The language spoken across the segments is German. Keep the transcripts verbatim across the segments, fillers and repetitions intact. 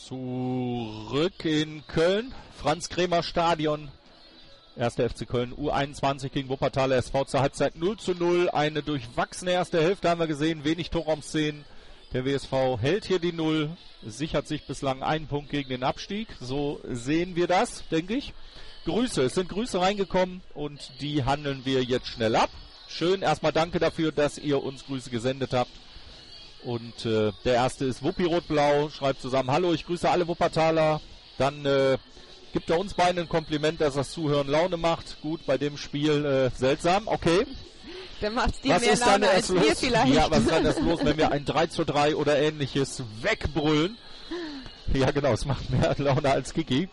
Zurück in Köln, Franz-Kremer-Stadion. erster F C Köln U einundzwanzig gegen Wuppertaler S V zur Halbzeit null zu null. Eine durchwachsene erste Hälfte haben wir gesehen, wenig Torraumszenen. Der W S V hält hier die Null, sichert sich bislang einen Punkt gegen den Abstieg. So sehen wir das, denke ich. Grüße, es sind Grüße reingekommen und die handeln wir jetzt schnell ab. Schön, erstmal danke dafür, dass ihr uns Grüße gesendet habt. Und äh, der erste ist Wuppi Rot-Blau, schreibt zusammen, hallo, ich grüße alle Wuppertaler. Dann äh, gibt er uns beiden ein Kompliment, dass das Zuhören Laune macht. Gut, bei dem Spiel äh, seltsam, okay. Dann macht's dir was mehr ist Laune dann als los? mir vielleicht. Ja, was ist dann erst los, wenn wir ein drei zu drei oder ähnliches wegbrüllen? Ja genau, es macht mehr Laune als Kiki.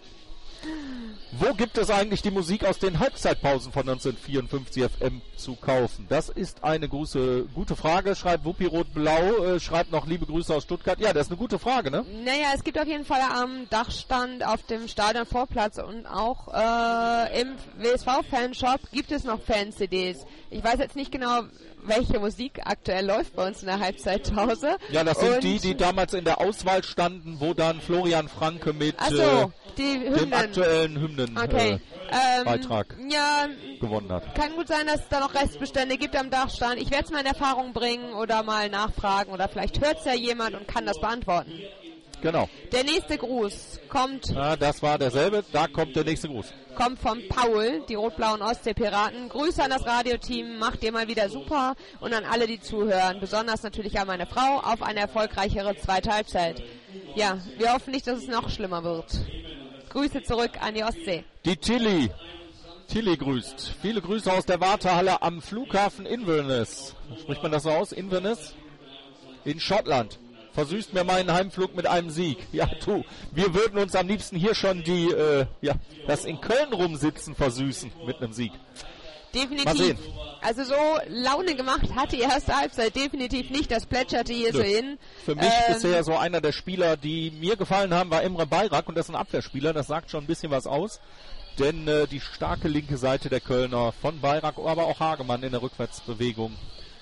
Wo gibt es eigentlich die Musik aus den Halbzeitpausen von neunzehnhundertvierundfünfzig F M zu kaufen? Das ist eine große, gute Frage, schreibt Wuppi Rot-Blau, äh, schreibt noch liebe Grüße aus Stuttgart. Ja, das ist eine gute Frage, ne? Naja, es gibt auf jeden Fall am Dachstand auf dem Stadionvorplatz und auch äh, im W S V-Fanshop gibt es noch Fan-C Ds. Ich weiß jetzt nicht genau, welche Musik aktuell läuft bei uns in der Halbzeitpause. Ja, das sind und die, die damals in der Auswahl standen, wo dann Florian Franke mit Ach so, äh, die dem Hymnen. aktuellen Hymnenbeitrag Okay. äh, Ähm, Beitrag ja, gewonnen hat. kann gut sein, dass es da noch Restbestände gibt am Dachstand. Ich werde es mal in Erfahrung bringen oder mal nachfragen oder vielleicht hört es ja jemand und kann das beantworten. Genau. Der nächste Gruß kommt, Ja, das war derselbe, da kommt der nächste Gruß. kommt vom Paul, die rot-blauen Ostsee-Piraten. Grüße an das Radioteam, macht ihr mal wieder super und an alle, die zuhören. Besonders natürlich an meine Frau auf eine erfolgreichere zweite Halbzeit. Ja, wir hoffen nicht, dass es noch schlimmer wird. Grüße zurück an die Ostsee. Die Tilly. Tilly grüßt. Viele Grüße aus der Wartehalle am Flughafen Inverness. Spricht man das so aus? Inverness? In Schottland. Versüßt mir meinen Heimflug mit einem Sieg. Ja, du, wir würden uns am liebsten hier schon die, äh, ja, das in Köln rumsitzen versüßen mit einem Sieg. Definitiv. Mal sehen. Also so Laune gemacht hat die erste Halbzeit definitiv nicht. Das plätscherte hier Nö. so hin. Für mich Ähm, bisher so einer der Spieler, die mir gefallen haben, war Emre Bayrak und das ist ein Abwehrspieler. Das sagt schon ein bisschen was aus. Denn äh, die starke linke Seite der Kölner von Bayrak, aber auch Hagemann in der Rückwärtsbewegung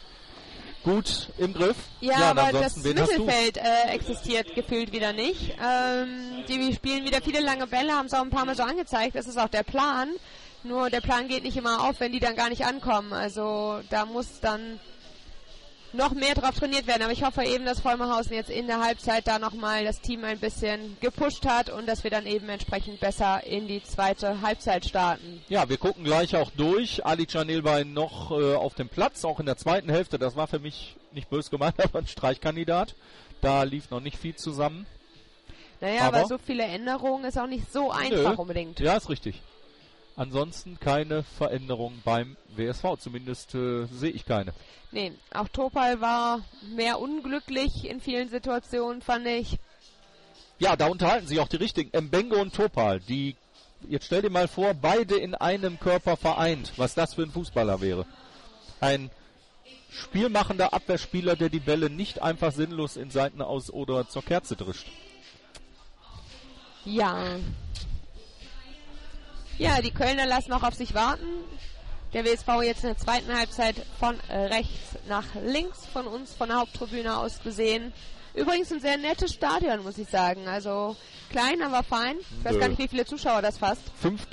gut im Griff. Ja, ja aber das wen hast du? Mittelfeld äh, existiert gefühlt wieder nicht. Ähm, die spielen wieder viele lange Bälle, haben es auch ein paar Mal so angezeigt. Das ist auch der Plan. Nur der Plan geht nicht immer auf, wenn die dann gar nicht ankommen. Also da muss dann noch mehr drauf trainiert werden. Aber ich hoffe eben, dass Vollmerhausen jetzt in der Halbzeit da nochmal das Team ein bisschen gepusht hat und dass wir dann eben entsprechend besser in die zweite Halbzeit starten. Ja, wir gucken gleich auch durch. Ali Canelbein noch äh, auf dem Platz, auch in der zweiten Hälfte. Das war für mich nicht böse gemeint, aber ein Streichkandidat. Da lief noch nicht viel zusammen. Naja, aber, aber so viele Änderungen ist auch nicht so einfach nö. unbedingt. Ja, ist richtig. Ansonsten keine Veränderung beim W S V, zumindest äh, sehe ich keine. Nee, auch Topal war mehr unglücklich in vielen Situationen, fand ich. Ja, da unterhalten sich auch die richtigen. Mbengo und Topal, die, jetzt stell dir mal vor, beide in einem Körper vereint, was das für ein Fußballer wäre. Ein spielmachender Abwehrspieler, der die Bälle nicht einfach sinnlos in Seiten aus oder zur Kerze drischt. Ja. Ja, die Kölner lassen auch auf sich warten. Der W S V jetzt in der zweiten Halbzeit von rechts nach links von uns, von der Haupttribüne aus gesehen. Übrigens ein sehr nettes Stadion, muss ich sagen. Also klein, aber fein. Ich weiß Nö. gar nicht, wie viele Zuschauer das fasst.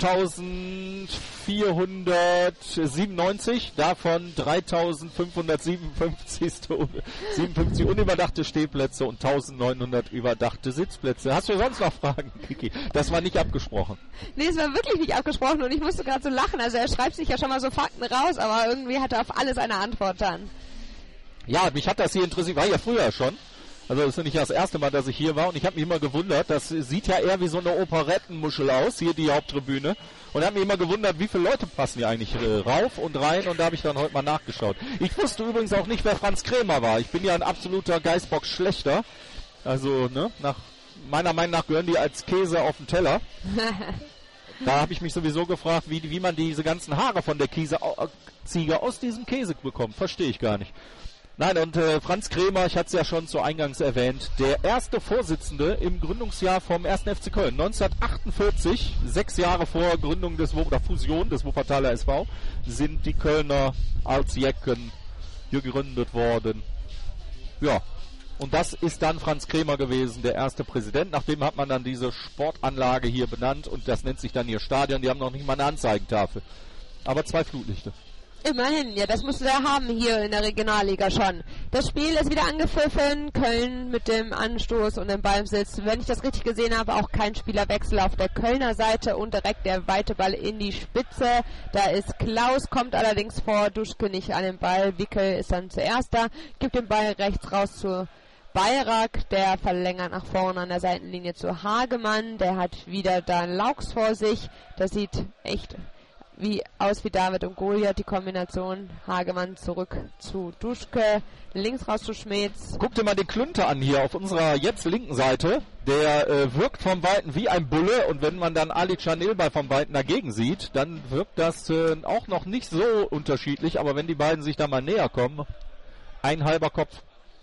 fünftausendvierhundertsiebenundneunzig, davon dreitausendfünfhundertsiebenundfünfzig siebenundfünfzig unüberdachte Stehplätze und eintausendneunhundert überdachte Sitzplätze. Hast du sonst noch Fragen, Kiki? Das war nicht abgesprochen. Nee, es war wirklich nicht abgesprochen und ich musste gerade so lachen. Also er schreibt sich ja schon mal so Fakten raus, aber irgendwie hat er auf alles eine Antwort dann. Ja, mich hat das hier interessiert. War ja früher schon. Also das ist nicht das erste Mal, dass ich hier war und ich habe mich immer gewundert, das sieht ja eher wie so eine Operettenmuschel aus, hier die Haupttribüne. Und habe mich immer gewundert, wie viele Leute passen hier eigentlich äh, rauf und rein und da habe ich dann heute mal nachgeschaut. Ich wusste übrigens auch nicht, wer Franz Kremer war. Ich bin ja ein absoluter Geißbock-Schlechter. Also, ne, nach meiner Meinung nach gehören die als Käse auf den Teller. Da habe ich mich sowieso gefragt, wie, wie man diese ganzen Haare von der Käse, äh, Ziege aus diesem Käse bekommt. Verstehe ich gar nicht. Nein, und äh, Franz Kremer, ich hatte es ja schon zu Eingangs erwähnt, der erste Vorsitzende im Gründungsjahr vom ersten F C Köln. neunzehnhundertachtundvierzig, sechs Jahre vor Gründung des oder Fusion des Wuppertaler S V, sind die Kölner als Jecken gegründet worden. Ja, Und das ist dann Franz Kremer gewesen, der erste Präsident. Nachdem hat man dann diese Sportanlage hier benannt und das nennt sich dann ihr Stadion. Die haben noch nicht mal eine Anzeigentafel. Aber zwei Flutlichter. Immerhin, ja, das musst du ja haben hier in der Regionalliga schon. Das Spiel ist wieder angepfiffen, Köln mit dem Anstoß und dem Ballbesitz. Wenn ich das richtig gesehen habe, auch kein Spielerwechsel auf der Kölner Seite und direkt der weite Ball in die Spitze. Da ist Klaus, kommt allerdings vor Duschke nicht an den Ball. Wickel ist dann zuerst da, gibt den Ball rechts raus zu Bayrak, der verlängert nach vorne an der Seitenlinie zu Hagemann. Der hat wieder da Laux vor sich. Das sieht echt wie aus wie David und Goliath, die Kombination. Hagemann zurück zu Duschke, links raus zu Schmetz. Guck dir mal den Klünter an hier auf unserer jetzt linken Seite. Der äh, wirkt vom Weiten wie ein Bulle und wenn man dann Ali Canilbay vom Weiten dagegen sieht, dann wirkt das äh, auch noch nicht so unterschiedlich, aber wenn die beiden sich da mal näher kommen, ein halber Kopf.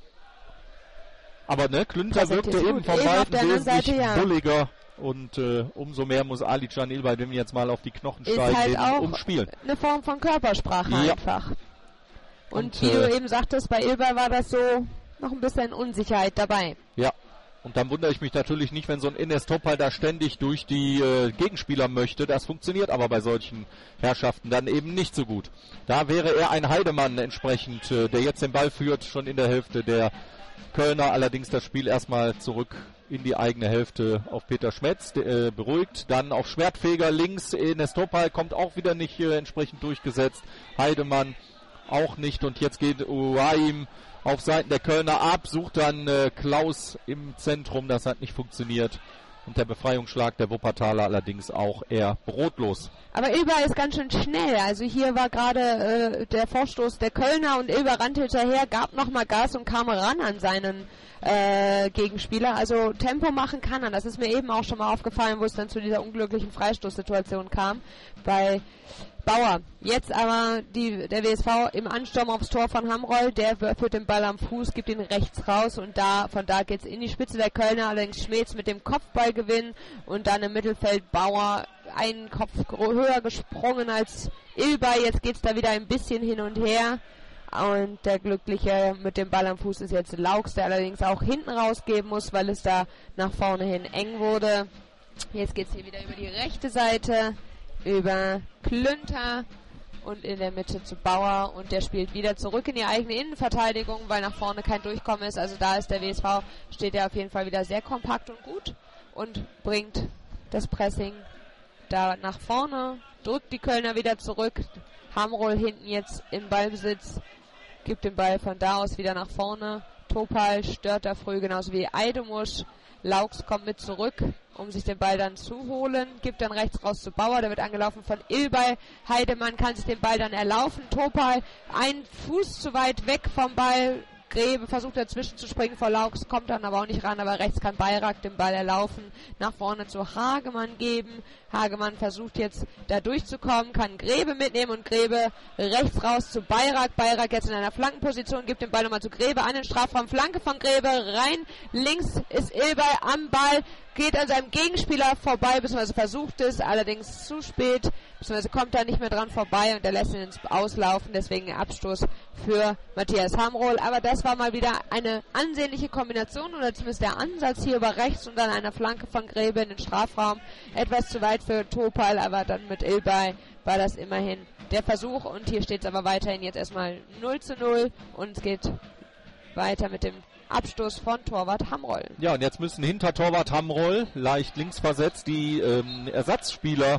Aber ne, Klünter wirkte eben vom Weiten wesentlich ja. bulliger. Und äh, umso mehr muss Ali Canilbay, wenn wir jetzt mal auf die Knochen steigen, halt den umspielen. Eine Form von Körpersprache ja. einfach. Und, und wie äh, du eben sagtest, bei Ilbay war das so noch ein bisschen Unsicherheit dabei. Ja, und dann wundere ich mich natürlich nicht, wenn so ein Enes Topal da ständig durch die äh, Gegenspieler möchte. Das funktioniert aber bei solchen Herrschaften dann eben nicht so gut. Da wäre er ein Heidemann entsprechend, äh, der jetzt den Ball führt, schon in der Hälfte der Kölner. Allerdings das Spiel erstmal zurück in die eigene Hälfte auf Peter Schmetz, der, äh, beruhigt. Dann auf Schwertfeger links. Enes Topal kommt auch wieder nicht äh, entsprechend durchgesetzt. Heidemann auch nicht. Und jetzt geht Uaim auf Seiten der Kölner ab. Sucht dann äh, Klaus im Zentrum. Das hat nicht funktioniert. Und der Befreiungsschlag der Wuppertaler allerdings auch eher brotlos. Aber Ilbay ist ganz schön schnell. Also hier war gerade äh, der Vorstoß der Kölner und Ilbay rannte hinterher, gab nochmal Gas und kam ran an seinen äh, Gegenspieler. Also Tempo machen kann er. Das ist mir eben auch schon mal aufgefallen, wo es dann zu dieser unglücklichen Freistoßsituation kam bei Bauer. Jetzt aber die, der W S V im Ansturm aufs Tor von Hamroll, der führt den Ball am Fuß, gibt ihn rechts raus und da von da geht's in die Spitze der Kölner, allerdings Schmetz mit dem Kopfballgewinn und dann im Mittelfeld Bauer einen Kopf höher gesprungen als Ilbay. Jetzt geht's da wieder ein bisschen hin und her und der Glückliche mit dem Ball am Fuß ist jetzt Laux, der allerdings auch hinten rausgeben muss, weil es da nach vorne hin eng wurde. Jetzt geht's hier wieder über die rechte Seite, über Klünter und in der Mitte zu Bauer und der spielt wieder zurück in die eigene Innenverteidigung, weil nach vorne kein Durchkommen ist. Also da ist der W S V, steht er auf jeden Fall wieder sehr kompakt und gut und bringt das Pressing da nach vorne, drückt die Kölner wieder zurück. Hamroll hinten jetzt im Ballbesitz, gibt den Ball von da aus wieder nach vorne. Topal stört da früh, genauso wie Eidemusch. Laux kommt mit zurück, um sich den Ball dann zu holen, gibt dann rechts raus zu Bauer, der wird angelaufen von Ilbay. Heidemann kann sich den Ball dann erlaufen. Topal ein Fuß zu weit weg vom Ball. Grebe versucht dazwischen zu springen vor Laux, kommt dann aber auch nicht ran, aber rechts kann Bayrak den Ball erlaufen, nach vorne zu Hagemann geben. Hagemann versucht jetzt da durchzukommen, kann Grebe mitnehmen und Grebe rechts raus zu Bayrak. Bayrak jetzt in einer Flankenposition, gibt den Ball nochmal zu Grebe an den Strafraum, Flanke von Grebe rein, links ist Ilbay am Ball, geht an seinem Gegenspieler vorbei, beziehungsweise versucht es, allerdings zu spät, beziehungsweise kommt da nicht mehr dran vorbei und er lässt ihn ins Auslaufen, deswegen Abstoß für Matthias Hamroll. Aber das war mal wieder eine ansehnliche Kombination oder zumindest der Ansatz hier über rechts und dann eine Flanke von Grebe in den Strafraum. Etwas zu weit für Topal, aber dann mit Ilbay war das immerhin der Versuch und hier steht es aber weiterhin jetzt erstmal null zu null und es geht weiter mit dem Abstoß von Torwart Hamroll. Ja, und jetzt müssen hinter Torwart Hamroll, leicht links versetzt, die ähm, Ersatzspieler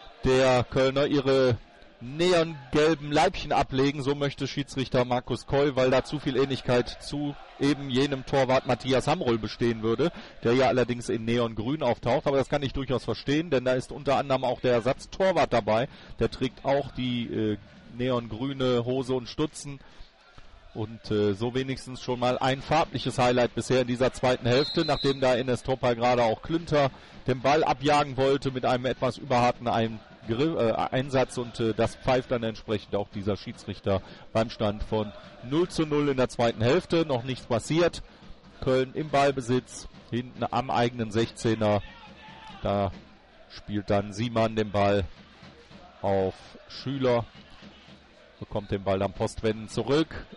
der Kölner ihre neongelben Leibchen ablegen. So möchte Schiedsrichter Markus Koll, weil da zu viel Ähnlichkeit zu eben jenem Torwart Matthias Hamroll bestehen würde, der ja allerdings in neongrün auftaucht. Aber das kann ich durchaus verstehen, denn da ist unter anderem auch der Ersatztorwart dabei. Der trägt auch die äh, neongrüne Hose und Stutzen. Und äh, so wenigstens schon mal ein farbliches Highlight bisher in dieser zweiten Hälfte, nachdem da Enes Topal gerade auch Klünter den Ball abjagen wollte mit einem etwas überharten ein Grill, äh, Einsatz und äh, das pfeift dann entsprechend auch dieser Schiedsrichter beim Stand von null zu null in der zweiten Hälfte. Noch nichts passiert. Köln im Ballbesitz, hinten am eigenen sechzehner. Da spielt dann Siemann den Ball auf Schüler, bekommt den Ball am Postwenden zurück.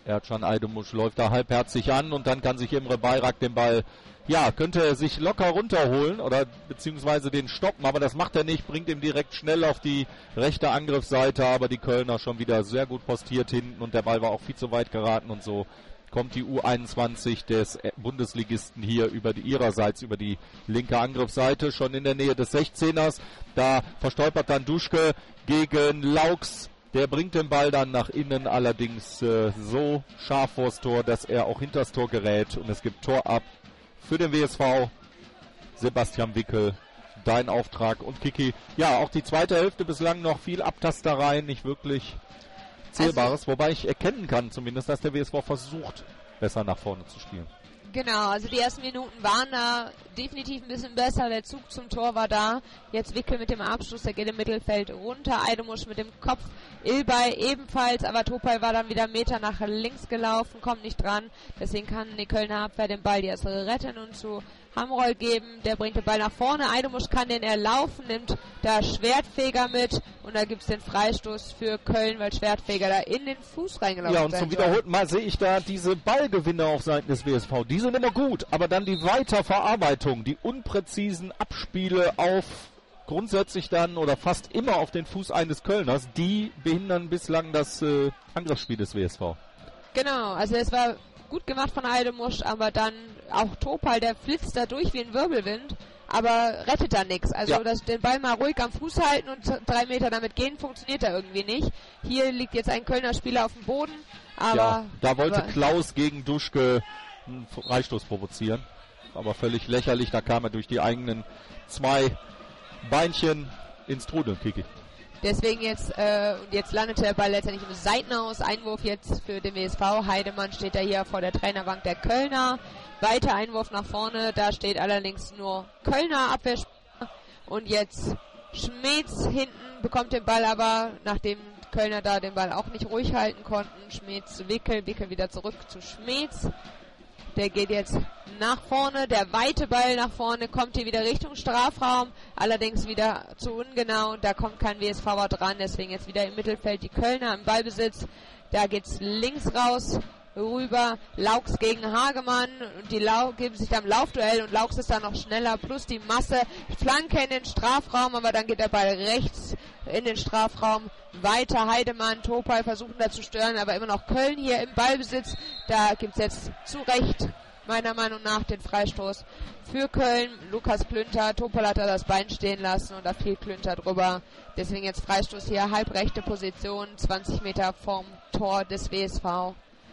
Ercan Aydemusch läuft da halbherzig an und dann kann sich Imre Bayrak den Ball, ja, könnte er sich locker runterholen oder beziehungsweise den stoppen, aber das macht er nicht, bringt ihm direkt schnell auf die rechte Angriffsseite, aber die Kölner schon wieder sehr gut postiert hinten und der Ball war auch viel zu weit geraten und so kommt die U einundzwanzig des Bundesligisten hier über die, ihrerseits über die linke Angriffsseite, schon in der Nähe des sechzehners. Da verstolpert dann Duschke gegen Laux. Der bringt den Ball dann nach innen, allerdings äh, so scharf vors Tor, dass er auch hinters Tor gerät. Und es gibt Tor ab für den W S V. Sebastian Wickel, dein Auftrag. Und Kiki, ja, auch die zweite Hälfte bislang noch viel Abtastereien, nicht wirklich Zählbares, also, wobei ich erkennen kann zumindest, dass der W S V versucht, besser nach vorne zu spielen. Genau, also die ersten Minuten waren da definitiv ein bisschen besser, der Zug zum Tor war da, jetzt Wickel mit dem Abschluss, der geht im Mittelfeld runter, Aydemusch mit dem Kopf, Ilbay ebenfalls, aber Topal war dann wieder einen Meter nach links gelaufen, kommt nicht dran, deswegen kann die Kölner Abwehr den Ball jetzt retten und zu Hamroll geben, der bringt den Ball nach vorne, Aydemusch kann den erlaufen, nimmt da Schwertfeger mit und da gibt es den Freistoß für Köln, weil Schwertfeger da in den Fuß reingelaufen ist. Ja, und zum wiederholten Mal sehe ich da diese Ballgewinne auf Seiten des W S V, die sind immer gut, aber dann die Weiterverarbeitung, die unpräzisen Abspiele auf grundsätzlich dann oder fast immer auf den Fuß eines Kölners, die behindern bislang das äh, Angriffsspiel des W S V. Genau, also es war gut gemacht von Aydemusch, aber dann auch Topal, der flitzt da durch wie ein Wirbelwind, aber rettet da nichts. Also ja. das, den Ball mal ruhig am Fuß halten und drei Meter damit gehen, funktioniert da irgendwie nicht. Hier liegt jetzt ein Kölner Spieler auf dem Boden, aber... Ja, da wollte Klaus gegen Duschke einen Freistoß provozieren, aber völlig lächerlich, da kam er durch die eigenen zwei Beinchen ins Trudeln, Kiki. Deswegen jetzt, äh, jetzt landete der Ball letztendlich im Seitenhaus. Einwurf jetzt für den W S V. Heidemann steht da hier vor der Trainerbank der Kölner. Weiter Einwurf nach vorne. Da steht allerdings nur Kölner Abwehrspieler. Und jetzt Schmeetz hinten bekommt den Ball aber, nachdem Kölner da den Ball auch nicht ruhig halten konnten. Schmeetz zu Wickel. Wickel wieder zurück zu Schmeetz. Der geht jetzt nach vorne, der weite Ball nach vorne, kommt hier wieder Richtung Strafraum, allerdings wieder zu ungenau, da kommt kein W S V'er dran, deswegen jetzt wieder im Mittelfeld die Kölner im Ballbesitz, da geht's links raus, rüber, Laux gegen Hagemann und die Lau geben sich da im Laufduell und Laux ist da noch schneller, plus die Masse, Flanke in den Strafraum, aber dann geht der Ball rechts in den Strafraum, weiter Heidemann, Topal versuchen da zu stören, aber immer noch Köln hier im Ballbesitz, da gibt's jetzt zu Recht meiner Meinung nach den Freistoß für Köln, Lukas Klünter, Topal hat da das Bein stehen lassen und da fiel Klünter drüber, deswegen jetzt Freistoß hier, halbrechte Position, zwanzig Meter vom Tor des W S V.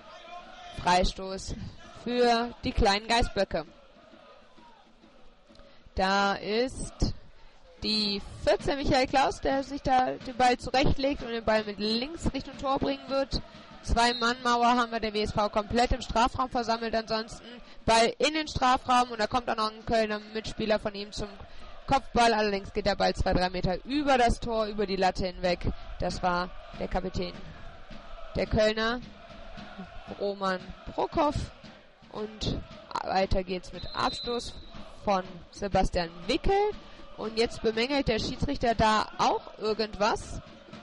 Freistoß für die kleinen Geißböcke. Da ist die vierzehn Michael Klaus, der sich da den Ball zurechtlegt und den Ball mit links Richtung Tor bringen wird. Zwei-Mann-Mauer haben wir der W S V komplett im Strafraum versammelt. Ansonsten Ball in den Strafraum und da kommt auch noch ein Kölner Mitspieler von ihm zum Kopfball. Allerdings geht der Ball zwei, drei Meter über das Tor, über die Latte hinweg. Das war der Kapitän der Kölner, Roman Prokop, und weiter geht's mit Abstoß von Sebastian Wickel und jetzt bemängelt der Schiedsrichter da auch irgendwas.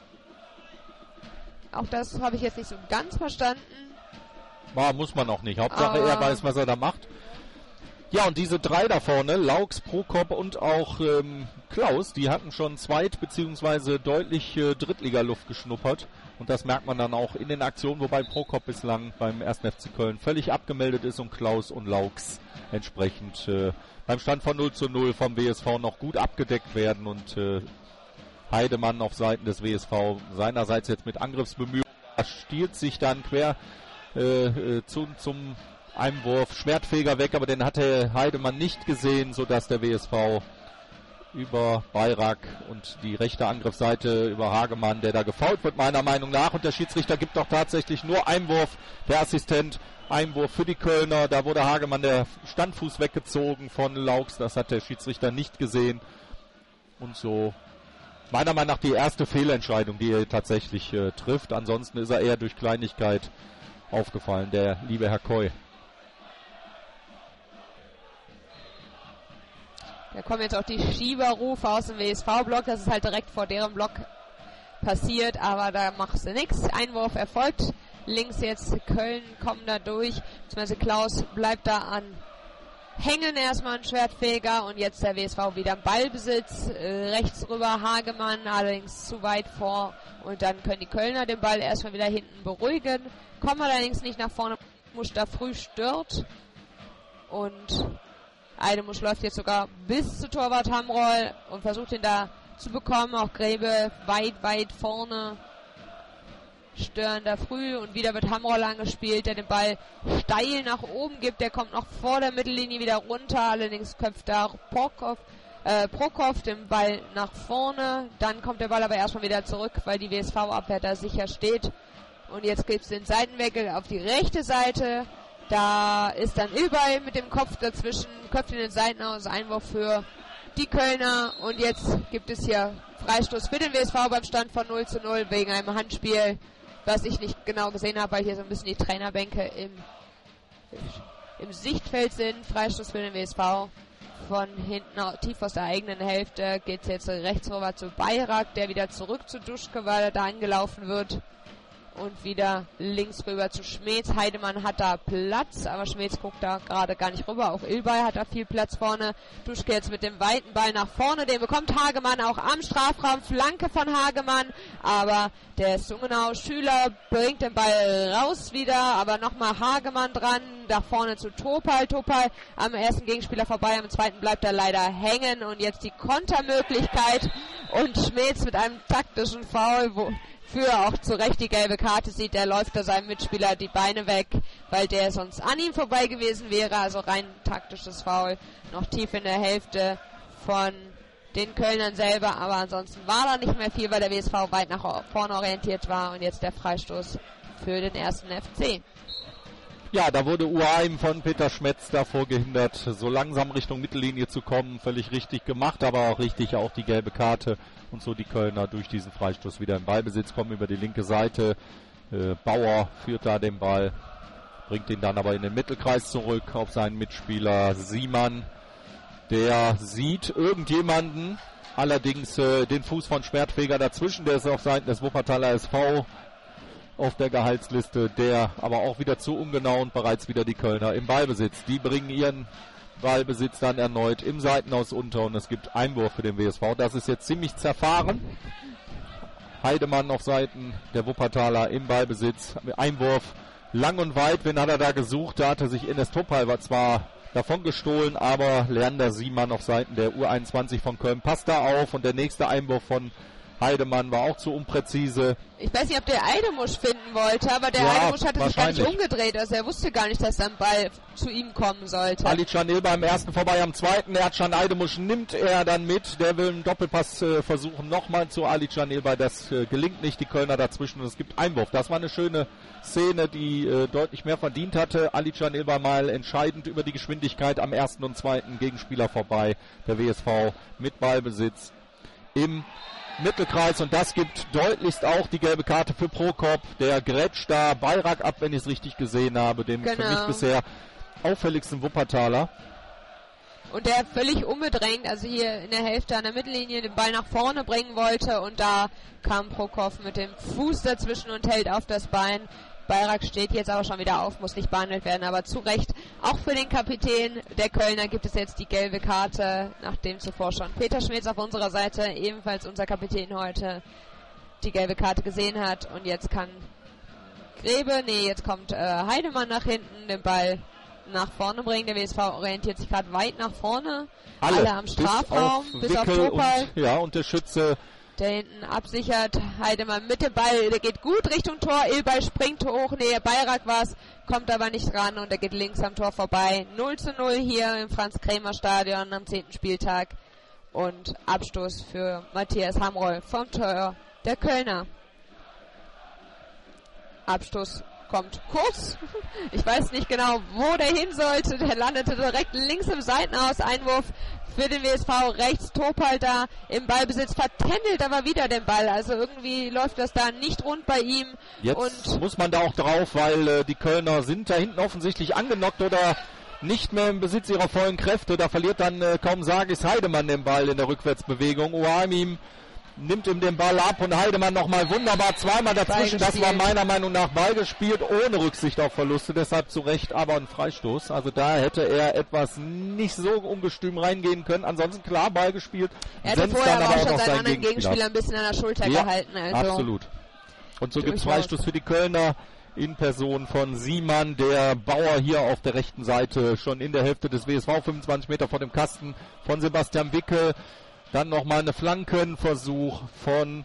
Auch das habe ich jetzt nicht so ganz verstanden. Ja, muss man auch nicht. Hauptsache Aber er weiß, was er da macht. Ja, und diese drei da vorne, Laux, Prokop und auch ähm, Klaus, die hatten schon Zweit- bzw. deutlich äh, Drittligaluft geschnuppert. Und das merkt man dann auch in den Aktionen, wobei Prokop bislang beim ersten F C Köln völlig abgemeldet ist und Klaus und Laux entsprechend äh, beim Stand von null zu null vom W S V noch gut abgedeckt werden. Und äh, Heidemann auf Seiten des W S V seinerseits jetzt mit Angriffsbemühungen, stiehlt sich dann quer äh, äh, zu, zum Einwurf, Schwertfeger weg, aber den hatte Heidemann nicht gesehen, sodass der W S V über Bayrak und die rechte Angriffsseite über Hagemann, der da gefoult wird, meiner Meinung nach. Und der Schiedsrichter gibt doch tatsächlich nur Einwurf. Der Assistent, Einwurf für die Kölner. Da wurde Hagemann der Standfuß weggezogen von Laux. Das hat der Schiedsrichter nicht gesehen. Und so meiner Meinung nach die erste Fehlentscheidung, die er tatsächlich äh, trifft. Ansonsten ist er eher durch Kleinigkeit aufgefallen, der liebe Herr Koy. Da kommen jetzt auch die Schieberrufe aus dem W S V-Block. Das ist halt direkt vor deren Block passiert, aber da machst du nichts. Einwurf erfolgt links jetzt Köln, kommen da durch, beziehungsweise Klaus bleibt da an hängen erstmal ein Schwertfeger und jetzt der W S V wieder im Ballbesitz, äh, rechts rüber Hagemann, allerdings zu weit vor und dann können die Kölner den Ball erstmal wieder hinten beruhigen, kommen allerdings nicht nach vorne, Musch da früh stört und Eidemusch läuft jetzt sogar bis zu Torwart Hamroll und versucht ihn da zu bekommen, auch Grebe weit, weit vorne. Stören da früh und wieder wird Hamroll angespielt, der den Ball steil nach oben gibt. Der kommt noch vor der Mittellinie wieder runter. Allerdings köpft da Prokop, äh, Prokop den Ball nach vorne. Dann kommt der Ball aber erstmal wieder zurück, weil die W S V-Abwehr da sicher steht. Und jetzt gibt es den Seitenwechsel auf die rechte Seite. Da ist dann Ilbay mit dem Kopf dazwischen, köpft in den Seiten aus, Einwurf für die Kölner. Und jetzt gibt es hier Freistoß für den W S V beim Stand von null zu null wegen einem Handspiel, was ich nicht genau gesehen habe, weil hier so ein bisschen die Trainerbänke im, im Sichtfeld sind. Freistoß für den W S V. Von hinten tief aus der eigenen Hälfte geht es jetzt rechts rüber zu Bayrak, der wieder zurück zu Duschke, weil er da angelaufen wird. Und wieder links rüber zu Schmeetz. Heidemann hat da Platz, aber Schmeetz guckt da gerade gar nicht rüber. Auch Ilbay hat da viel Platz vorne. Duschke jetzt mit dem weiten Ball nach vorne. Den bekommt Hagemann auch am Strafraum. Flanke von Hagemann. Aber der Sungenau Schüler bringt den Ball raus wieder. Aber nochmal Hagemann dran. Da vorne zu Topal. Topal am ersten Gegenspieler vorbei. Am zweiten bleibt er leider hängen. Und jetzt die Kontermöglichkeit. Und Schmeetz mit einem taktischen Foul, wo für auch zu Recht die gelbe Karte sieht, der läuft da seinem Mitspieler die Beine weg, weil der sonst an ihm vorbei gewesen wäre, also rein taktisches Foul, noch tief in der Hälfte von den Kölnern selber, aber ansonsten war da nicht mehr viel, weil der W S V weit nach vorne orientiert war und jetzt der Freistoß für den ersten F C. Ja, da wurde Uheim von Peter Schmetz davor gehindert, so langsam Richtung Mittellinie zu kommen, völlig richtig gemacht, aber auch richtig auch die gelbe Karte. Und so die Kölner durch diesen Freistoß wieder im Ballbesitz, kommen über die linke Seite. Äh, Bauer führt da den Ball, bringt ihn dann aber in den Mittelkreis zurück auf seinen Mitspieler Siemann. Der sieht irgendjemanden, allerdings äh, den Fuß von Schwertfeger dazwischen, der ist auf Seiten des Wuppertaler S V auf der Gehaltsliste, der aber auch wieder zu ungenau und bereits wieder die Kölner im Ballbesitz. Die bringen ihren Ballbesitz dann erneut im Seitenhaus unter und es gibt Einwurf für den W S V. Das ist jetzt ziemlich zerfahren. Heidemann auf Seiten der Wuppertaler im Ballbesitz. Einwurf lang und weit. Wen hat er da gesucht? Da hatte sich Enes Topal war zwar davon gestohlen, aber Leander Siemann auf Seiten der U einundzwanzig von Köln passt da auf und der nächste Einwurf von Heidemann war auch zu unpräzise. Ich weiß nicht, ob der Eidemusch finden wollte, aber der ja, Eidemusch hatte sich gar nicht umgedreht. Also er wusste gar nicht, dass sein Ball zu ihm kommen sollte. Alican Ilbay beim ersten vorbei am zweiten. Ercan Eidemusch nimmt er dann mit. Der will einen Doppelpass äh, versuchen. Nochmal zu Alican Ilbay. Das äh, gelingt nicht. Die Kölner dazwischen und es gibt Einwurf. Das war eine schöne Szene, die äh, deutlich mehr verdient hatte. Alican Ilbay mal entscheidend über die Geschwindigkeit am ersten und zweiten Gegenspieler vorbei. Der W S V mit Ballbesitz im Mittelkreis und das gibt deutlichst auch die gelbe Karte für Prokop. Der grätscht da Bayrak ab, wenn ich es richtig gesehen habe, dem genau. für mich bisher auffälligsten Wuppertaler. Und der völlig unbedrängt, also hier in der Hälfte an der Mittellinie den Ball nach vorne bringen wollte und da kam Prokop mit dem Fuß dazwischen und hält auf das Bein. Bayrak steht jetzt aber schon wieder auf, muss nicht behandelt werden, aber zu Recht. Auch für den Kapitän der Kölner gibt es jetzt die gelbe Karte, nachdem zuvor schon Peter Schmeetz auf unserer Seite, ebenfalls unser Kapitän heute, die gelbe Karte gesehen hat. Und jetzt kann Grebe, nee, jetzt kommt äh, Heidemann nach hinten, den Ball nach vorne bringen. Der W S V orientiert sich gerade weit nach vorne. Alle, Alle am Strafraum, bis auf, bis auf Topal. Und, ja, und der Schütze der hinten absichert, Heidemann mit dem Ball, der geht gut Richtung Tor, Ilbay springt hoch, nee, Bayrak war's, kommt aber nicht ran und er geht links am Tor vorbei. null zu null hier im Franz-Kremer-Stadion am zehnten Spieltag und Abstoß für Matthias Hamroll vom Tor der Kölner. Abstoß kommt kurz. Ich weiß nicht genau, wo der hin sollte. Der landete direkt links im Seitenhaus. Einwurf für den W S V. Rechts Topal da im Ballbesitz. Vertändelt aber wieder den Ball. Also irgendwie läuft das da nicht rund bei ihm. Jetzt und muss man da auch drauf, weil äh, die Kölner sind da hinten offensichtlich angenockt oder nicht mehr im Besitz ihrer vollen Kräfte. Da verliert dann äh, kaum Sargis Heidemann den Ball in der Rückwärtsbewegung. Uheim nimmt ihm den Ball ab und Heidemann nochmal wunderbar zweimal dazwischen. Das war meiner Meinung nach Ball gespielt, ohne Rücksicht auf Verluste, deshalb zu Recht aber ein Freistoß. Also da hätte er etwas nicht so ungestüm reingehen können. Ansonsten klar Ball gespielt. Er hatte vorher aber auch schon seinen anderen Gegenspieler ein bisschen an der Schulter ja, gehalten. Also absolut. Und so gibt es Freistoß für die Kölner in Person von Siemann, der Bauer hier auf der rechten Seite schon in der Hälfte des W S V, fünfundzwanzig Meter vor dem Kasten von Sebastian Wickel. Dann nochmal eine Flankenversuch von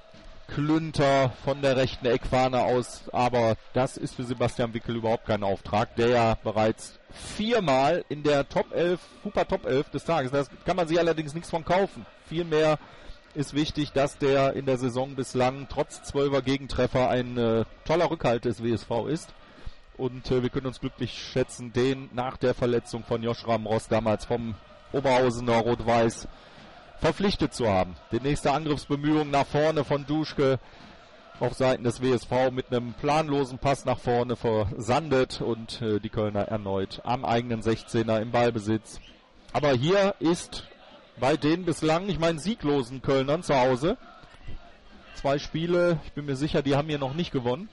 Klünter von der rechten Eckfahne aus. Aber das ist für Sebastian Wickel überhaupt kein Auftrag, der ja bereits viermal in der Top elf, Huper Top elf des Tages. Das kann man sich allerdings nichts von kaufen. Vielmehr ist wichtig, dass der in der Saison bislang trotz zwölfer Gegentreffer ein äh, toller Rückhalt des W S V ist. Und äh, wir können uns glücklich schätzen, den nach der Verletzung von Josh Ramros damals vom Oberhausener Rot-Weiß verpflichtet zu haben. Die nächste Angriffsbemühung nach vorne von Duschke auf Seiten des W S V mit einem planlosen Pass nach vorne versandet und äh, die Kölner erneut am eigenen sechzehner im Ballbesitz. Aber hier ist bei den bislang, ich meine, sieglosen Kölnern zu Hause, zwei Spiele, ich bin mir sicher, die haben hier noch nicht gewonnen,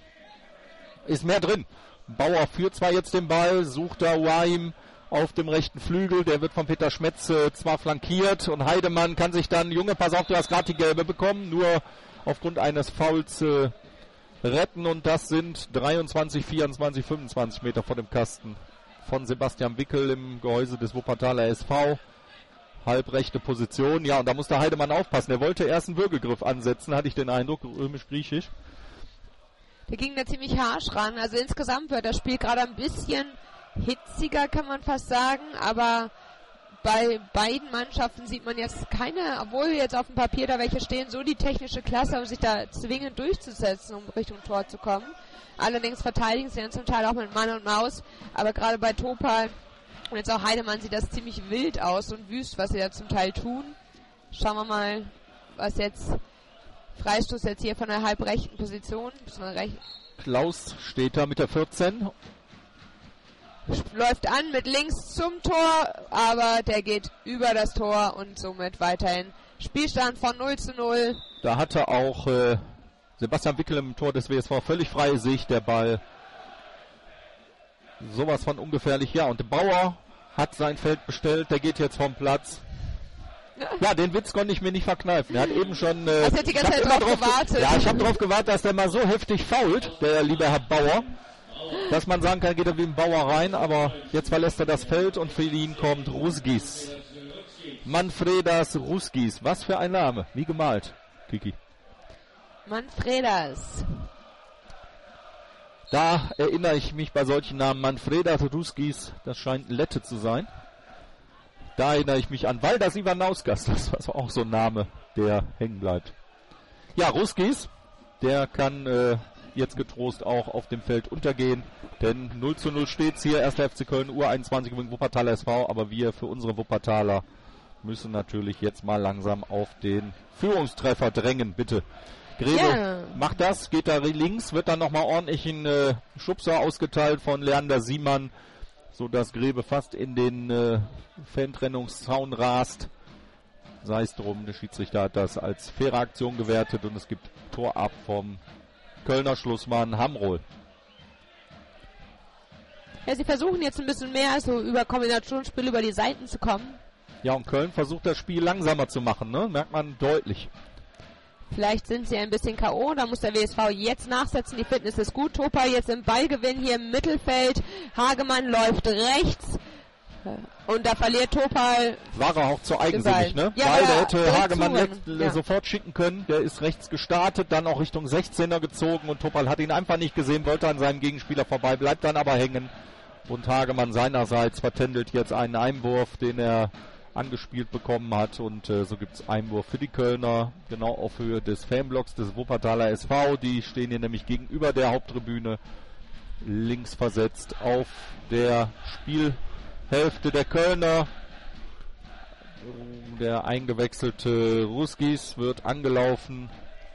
ist mehr drin. Bauer führt zwar jetzt den Ball, sucht da Uaim auf dem rechten Flügel, der wird von Peter Schmetz äh, zwar flankiert und Heidemann kann sich dann, Junge, pass auf, du hast gerade die gelbe bekommen, nur aufgrund eines Fouls äh, retten und das sind dreiundzwanzig, vierundzwanzig, fünfundzwanzig Meter vor dem Kasten von Sebastian Wickel im Gehäuse des Wuppertaler S V. Halbrechte Position, ja, und da muss der Heidemann aufpassen. Er wollte erst einen Würgegriff ansetzen, hatte ich den Eindruck, römisch-griechisch. Der ging da ziemlich harsch ran. Also insgesamt wird das Spiel gerade ein bisschen hitziger, kann man fast sagen, aber bei beiden Mannschaften sieht man jetzt keine, obwohl jetzt auf dem Papier da welche stehen, so die technische Klasse, um sich da zwingend durchzusetzen, um Richtung Tor zu kommen. Allerdings verteidigen sie dann zum Teil auch mit Mann und Maus, aber gerade bei Topal und jetzt auch Heidemann sieht das ziemlich wild aus und wüst, was sie da zum Teil tun. Schauen wir mal, was jetzt Freistoß jetzt hier von der halbrechten Position. Klaus steht da mit der vierzehn. Läuft an mit links zum Tor, aber der geht über das Tor und somit weiterhin Spielstand von null zu null. Da hatte auch äh, Sebastian Wickel im Tor des W S V völlig freie Sicht, der Ball sowas von ungefährlich. Ja, und der Bauer hat sein Feld bestellt, der geht jetzt vom Platz. Ja, den Witz konnte ich mir nicht verkneifen. Er hat eben schon... Äh, Hast du die ganze Zeit drauf gewartet? Ja, ich habe darauf gewartet, dass der mal so heftig fault, der liebe Herr Bauer, dass man sagen kann, geht er wie ein Bauer rein, aber jetzt verlässt er das Feld und für ihn kommt Rusgis. Manfredas Rusgis. Was für ein Name. Wie gemalt, Kiki. Manfredas. Da erinnere ich mich bei solchen Namen, Manfredas Rusgis, das scheint ein Lette zu sein. Da erinnere ich mich an Valdas Ivanauskas, das war auch so ein Name, der hängen bleibt. Ja, Rusgis, der kann äh, jetzt getrost auch auf dem Feld untergehen, denn null zu null steht's hier, erster F C Köln, U einundzwanzig gegen Wuppertaler S V, aber wir für unsere Wuppertaler müssen natürlich jetzt mal langsam auf den Führungstreffer drängen, bitte. Grebe yeah. macht das, geht da links, wird dann nochmal ordentlich ein äh, Schubser ausgeteilt von Leander Siemann, sodass Grebe fast in den äh, Fantrennungszaun rast. Sei es drum, der Schiedsrichter hat das als faire Aktion gewertet und es gibt Tor ab vom Kölner Schlussmann Hamrohl. Ja, sie versuchen jetzt ein bisschen mehr so über Kombinationsspiel über die Seiten zu kommen. Ja, und Köln versucht das Spiel langsamer zu machen, ne? Merkt man deutlich. Vielleicht sind sie ein bisschen K O, da muss der W S V jetzt nachsetzen, die Fitness ist gut. Topa jetzt im Ballgewinn hier im Mittelfeld, Hagemann läuft rechts und da verliert Topal. War er auch zu eigensinnig, ne? Ja, weil der hätte Hagemann jetzt, ja. sofort schicken können, der ist rechts gestartet, dann auch Richtung sechzehner gezogen und Topal hat ihn einfach nicht gesehen, wollte an seinem Gegenspieler vorbei, bleibt dann aber hängen und Hagemann seinerseits vertändelt jetzt einen Einwurf, den er angespielt bekommen hat und äh, so gibt es Einwurf für die Kölner, genau auf Höhe des Fanblocks des Wuppertaler S V, die stehen hier nämlich gegenüber der Haupttribüne, links versetzt auf der Spielhälfte der Kölner. Der eingewechselte Rusgis wird angelaufen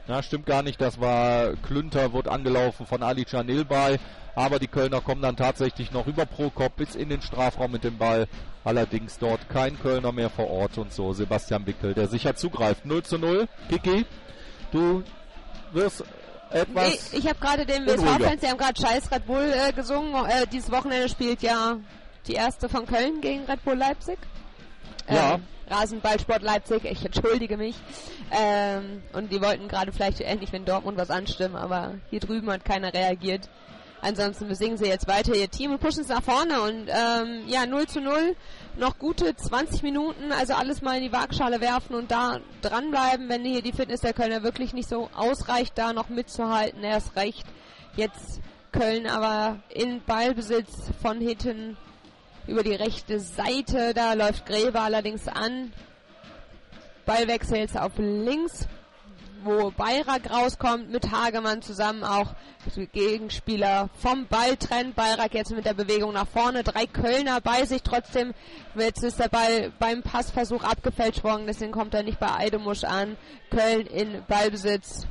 Na, stimmt gar nicht, das war Klünter, wurde angelaufen von Ali Canilbay, aber die Kölner kommen dann tatsächlich noch über Prokop bis in den Strafraum mit dem Ball. Allerdings dort kein Kölner mehr vor Ort und so Sebastian Wickel, der sicher zugreift. null zu null. Kiki, du wirst etwas. Nee, ich habe gerade den W S V-Fans, die haben gerade Scheiß Red Bull äh, gesungen. Äh, dieses Wochenende spielt ja die erste von Köln gegen Red Bull Leipzig. Ähm, ja. Rasenballsport Leipzig, ich entschuldige mich. Ähm, und die wollten gerade vielleicht endlich, wenn Dortmund was anstimmen, aber hier drüben hat keiner reagiert. Ansonsten besingen sie jetzt weiter ihr Team und pushen es nach vorne. Und ähm, ja, null zu null, noch gute zwanzig Minuten, also alles mal in die Waagschale werfen und da dranbleiben, wenn hier die Fitness der Kölner wirklich nicht so ausreicht, da noch mitzuhalten. Erst recht jetzt Köln aber in Ballbesitz von hinten über die rechte Seite. Da läuft Grebe allerdings an. Ballwechsel jetzt auf links, wo Bayrak rauskommt, mit Hagemann zusammen auch die Gegenspieler vom Ball trennt. Bayrak jetzt mit der Bewegung nach vorne, drei Kölner bei sich, trotzdem jetzt ist der Ball beim Passversuch abgefälscht worden, deswegen kommt er nicht bei Eidemusch an. Köln in Ballbesitz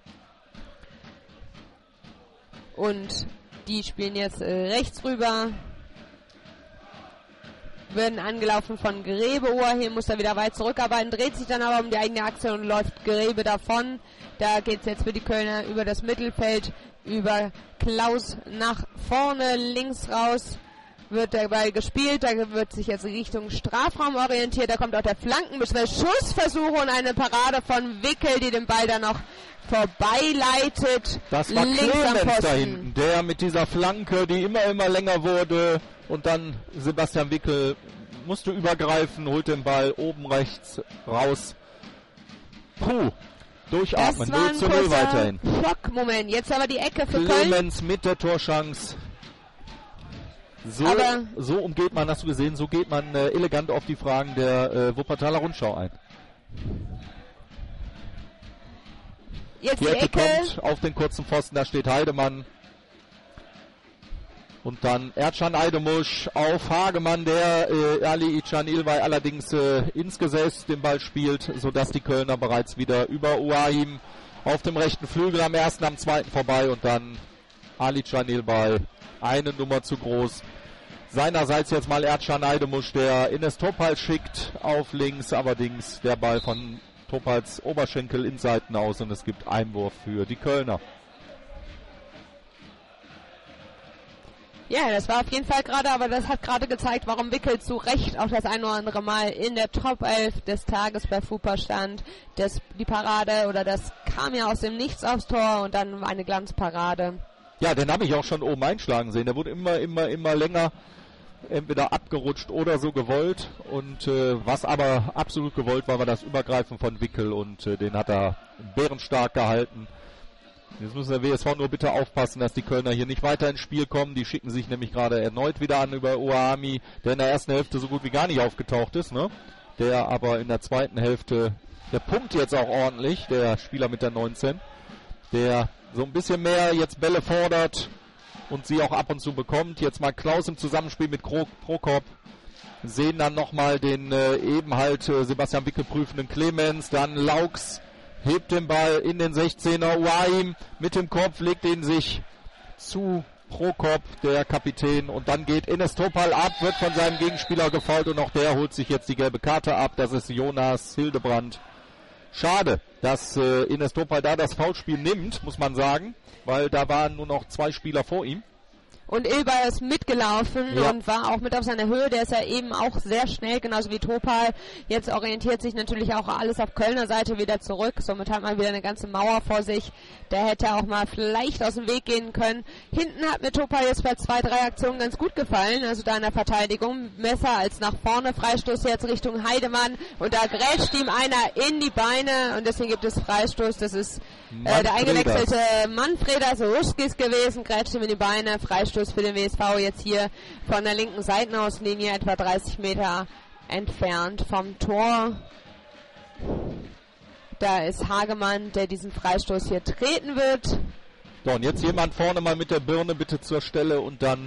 und die spielen jetzt äh, rechts rüber, werden angelaufen von Grebe. Ohrheim muss er wieder weit zurückarbeiten, dreht sich dann aber um die eigene Achse und läuft Grebe davon. Da geht es jetzt für die Kölner über das Mittelfeld, über Klaus nach vorne, links raus wird der Ball gespielt, da wird sich jetzt Richtung Strafraum orientiert, da kommt auch der Flankenbeschwer, Schussversuch und eine Parade von Wickel, die den Ball dann noch vorbeileitet. Das war Clemens da hinten, der mit dieser Flanke, die immer, immer länger wurde, und dann Sebastian Wickel musste übergreifen, holt den Ball oben rechts raus. Puh, durchatmen, null zu null weiterhin. Schockmoment, jetzt aber die Ecke für Clemens Köln. mit der Torchance. So, aber so umgeht man, hast du gesehen, so geht man äh, elegant auf die Fragen der äh, Wuppertaler Rundschau ein. Jetzt die, die Ecke, Ecke kommt auf den kurzen Pfosten, da steht Heidemann. Und dann Erdschan Eidemusch auf Hagemann, der äh, Ali Canilbay allerdings äh, ins Gesäß den Ball spielt, sodass die Kölner bereits wieder über Ohrheim auf dem rechten Flügel am ersten, am zweiten vorbei und dann Ali Canilbay eine Nummer zu groß. Seinerseits jetzt mal Erdschan Eidemusch, der Enes Topal schickt auf links, allerdings der Ball von Topals Oberschenkel in Seiten aus und es gibt Einwurf für die Kölner. Ja, das war auf jeden Fall gerade, aber das hat gerade gezeigt, warum Wickel zu Recht auch das ein oder andere Mal in der Top elf des Tages bei Fupa stand. Das, die Parade, oder das kam ja aus dem Nichts aufs Tor und dann war eine Glanzparade. Ja, den habe ich auch schon oben einschlagen sehen. Der wurde immer, immer, immer länger, entweder abgerutscht oder so gewollt. Und äh, was aber absolut gewollt war, war das Übergreifen von Wickel und äh, den hat er bärenstark gehalten. Jetzt müssen der W S V nur bitte aufpassen, dass die Kölner hier nicht weiter ins Spiel kommen. Die schicken sich nämlich gerade erneut wieder an über Oami, der in der ersten Hälfte so gut wie gar nicht aufgetaucht ist, ne? Der aber in der zweiten Hälfte, der pumpt jetzt auch ordentlich, der Spieler mit der neunzehn, der so ein bisschen mehr jetzt Bälle fordert und sie auch ab und zu bekommt. Jetzt mal Klaus im Zusammenspiel mit Kro- Prokop. Sehen dann nochmal den äh, eben halt äh, Sebastian Wickel prüfenden Clemens, dann Laux hebt den Ball in den sechzehner, Ohrheim mit dem Kopf, legt ihn sich zu Prokop, der Kapitän, und dann geht Enes Topal ab, wird von seinem Gegenspieler gefoult und auch der holt sich jetzt die gelbe Karte ab. Das ist Jonas Hildebrand. Schade, dass äh, Enes Topal da das Foulspiel nimmt, muss man sagen, weil da waren nur noch zwei Spieler vor ihm. Und Ilber ist mitgelaufen ja. und war auch mit auf seiner Höhe. Der ist ja eben auch sehr schnell, genauso wie Topal. Jetzt orientiert sich natürlich auch alles auf Kölner Seite wieder zurück. Somit hat man wieder eine ganze Mauer vor sich. Der hätte auch mal vielleicht aus dem Weg gehen können. Hinten hat mir Topal jetzt bei zwei, drei Aktionen ganz gut gefallen. Also da in der Verteidigung. Besser als nach vorne. Freistoß jetzt Richtung Heidemann. Und da grätscht ihm einer in die Beine. Und deswegen gibt es Freistoß. Das ist äh, der eingewechselte Manfredas Ruskis gewesen. Grätscht ihm in die Beine. Freistoß für den W S V jetzt hier von der linken Seitenauslinie, etwa dreißig Meter entfernt vom Tor. Da ist Hagemann, der diesen Freistoß hier treten wird. So, und jetzt jemand vorne mal mit der Birne bitte zur Stelle und dann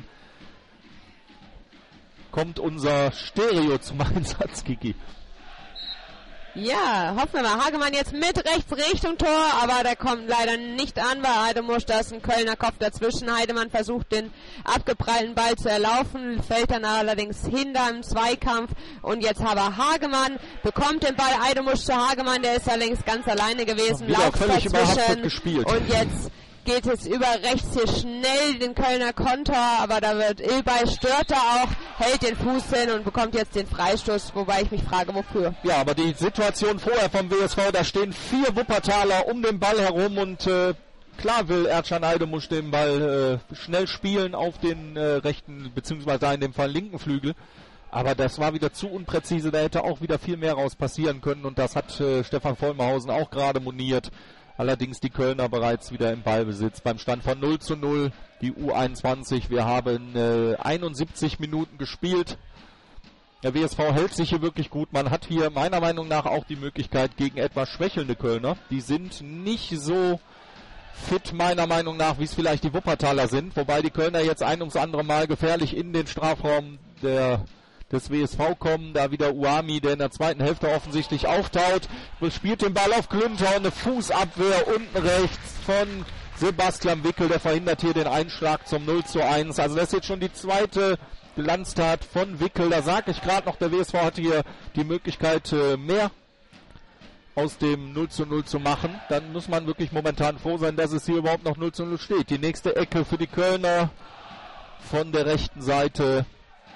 kommt unser Stereo zum Einsatz, Kiki. Ja, hoffen wir mal. Hagemann jetzt mit rechts Richtung Tor, aber der kommt leider nicht an bei Heidemusch. Da ist ein Kölner Kopf dazwischen. Heidemann versucht den abgeprallten Ball zu erlaufen, fällt dann allerdings hinter im Zweikampf. Und jetzt aber Hagemann bekommt den Ball. Heidemusch zu Hagemann, der ist ja längst ganz alleine gewesen. Lauft dazwischen gespielt. Und jetzt geht es über rechts hier schnell den Kölner Konter, aber da wird Ilbay stört er auch, hält den Fuß hin und bekommt jetzt den Freistoß, wobei ich mich frage, wofür. Ja, aber die Situation vorher vom W S V, da stehen vier Wuppertaler um den Ball herum und äh, klar will Erdschan Heidemusch den Ball äh, schnell spielen auf den äh, rechten, beziehungsweise in dem Fall linken Flügel. Aber das war wieder zu unpräzise, da hätte auch wieder viel mehr raus passieren können und das hat äh, Stefan Vollmerhausen auch gerade moniert. Allerdings die Kölner bereits wieder im Ballbesitz beim Stand von null zu null. Die U einundzwanzig, wir haben äh, einundsiebzig Minuten gespielt. Der W S V hält sich hier wirklich gut. Man hat hier meiner Meinung nach auch die Möglichkeit gegen etwas schwächelnde Kölner. Die sind nicht so fit meiner Meinung nach, wie es vielleicht die Wuppertaler sind. Wobei die Kölner jetzt ein ums andere Mal gefährlich in den Strafraum der des W S V kommen, da wieder Uami, der in der zweiten Hälfte offensichtlich auftaut, spielt den Ball auf Klünter und eine Fußabwehr unten rechts von Sebastian Wickel, der verhindert hier den Einschlag zum null zu eins. Also das ist jetzt schon die zweite Glanztat von Wickel. Da sage ich gerade noch, der W S V hatte hier die Möglichkeit, mehr aus dem null zu null zu machen. Dann muss man wirklich momentan froh sein, dass es hier überhaupt noch null zu null steht. Die nächste Ecke für die Kölner von der rechten Seite.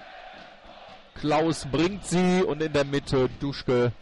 Klaus bringt sie und in der Mitte Duschke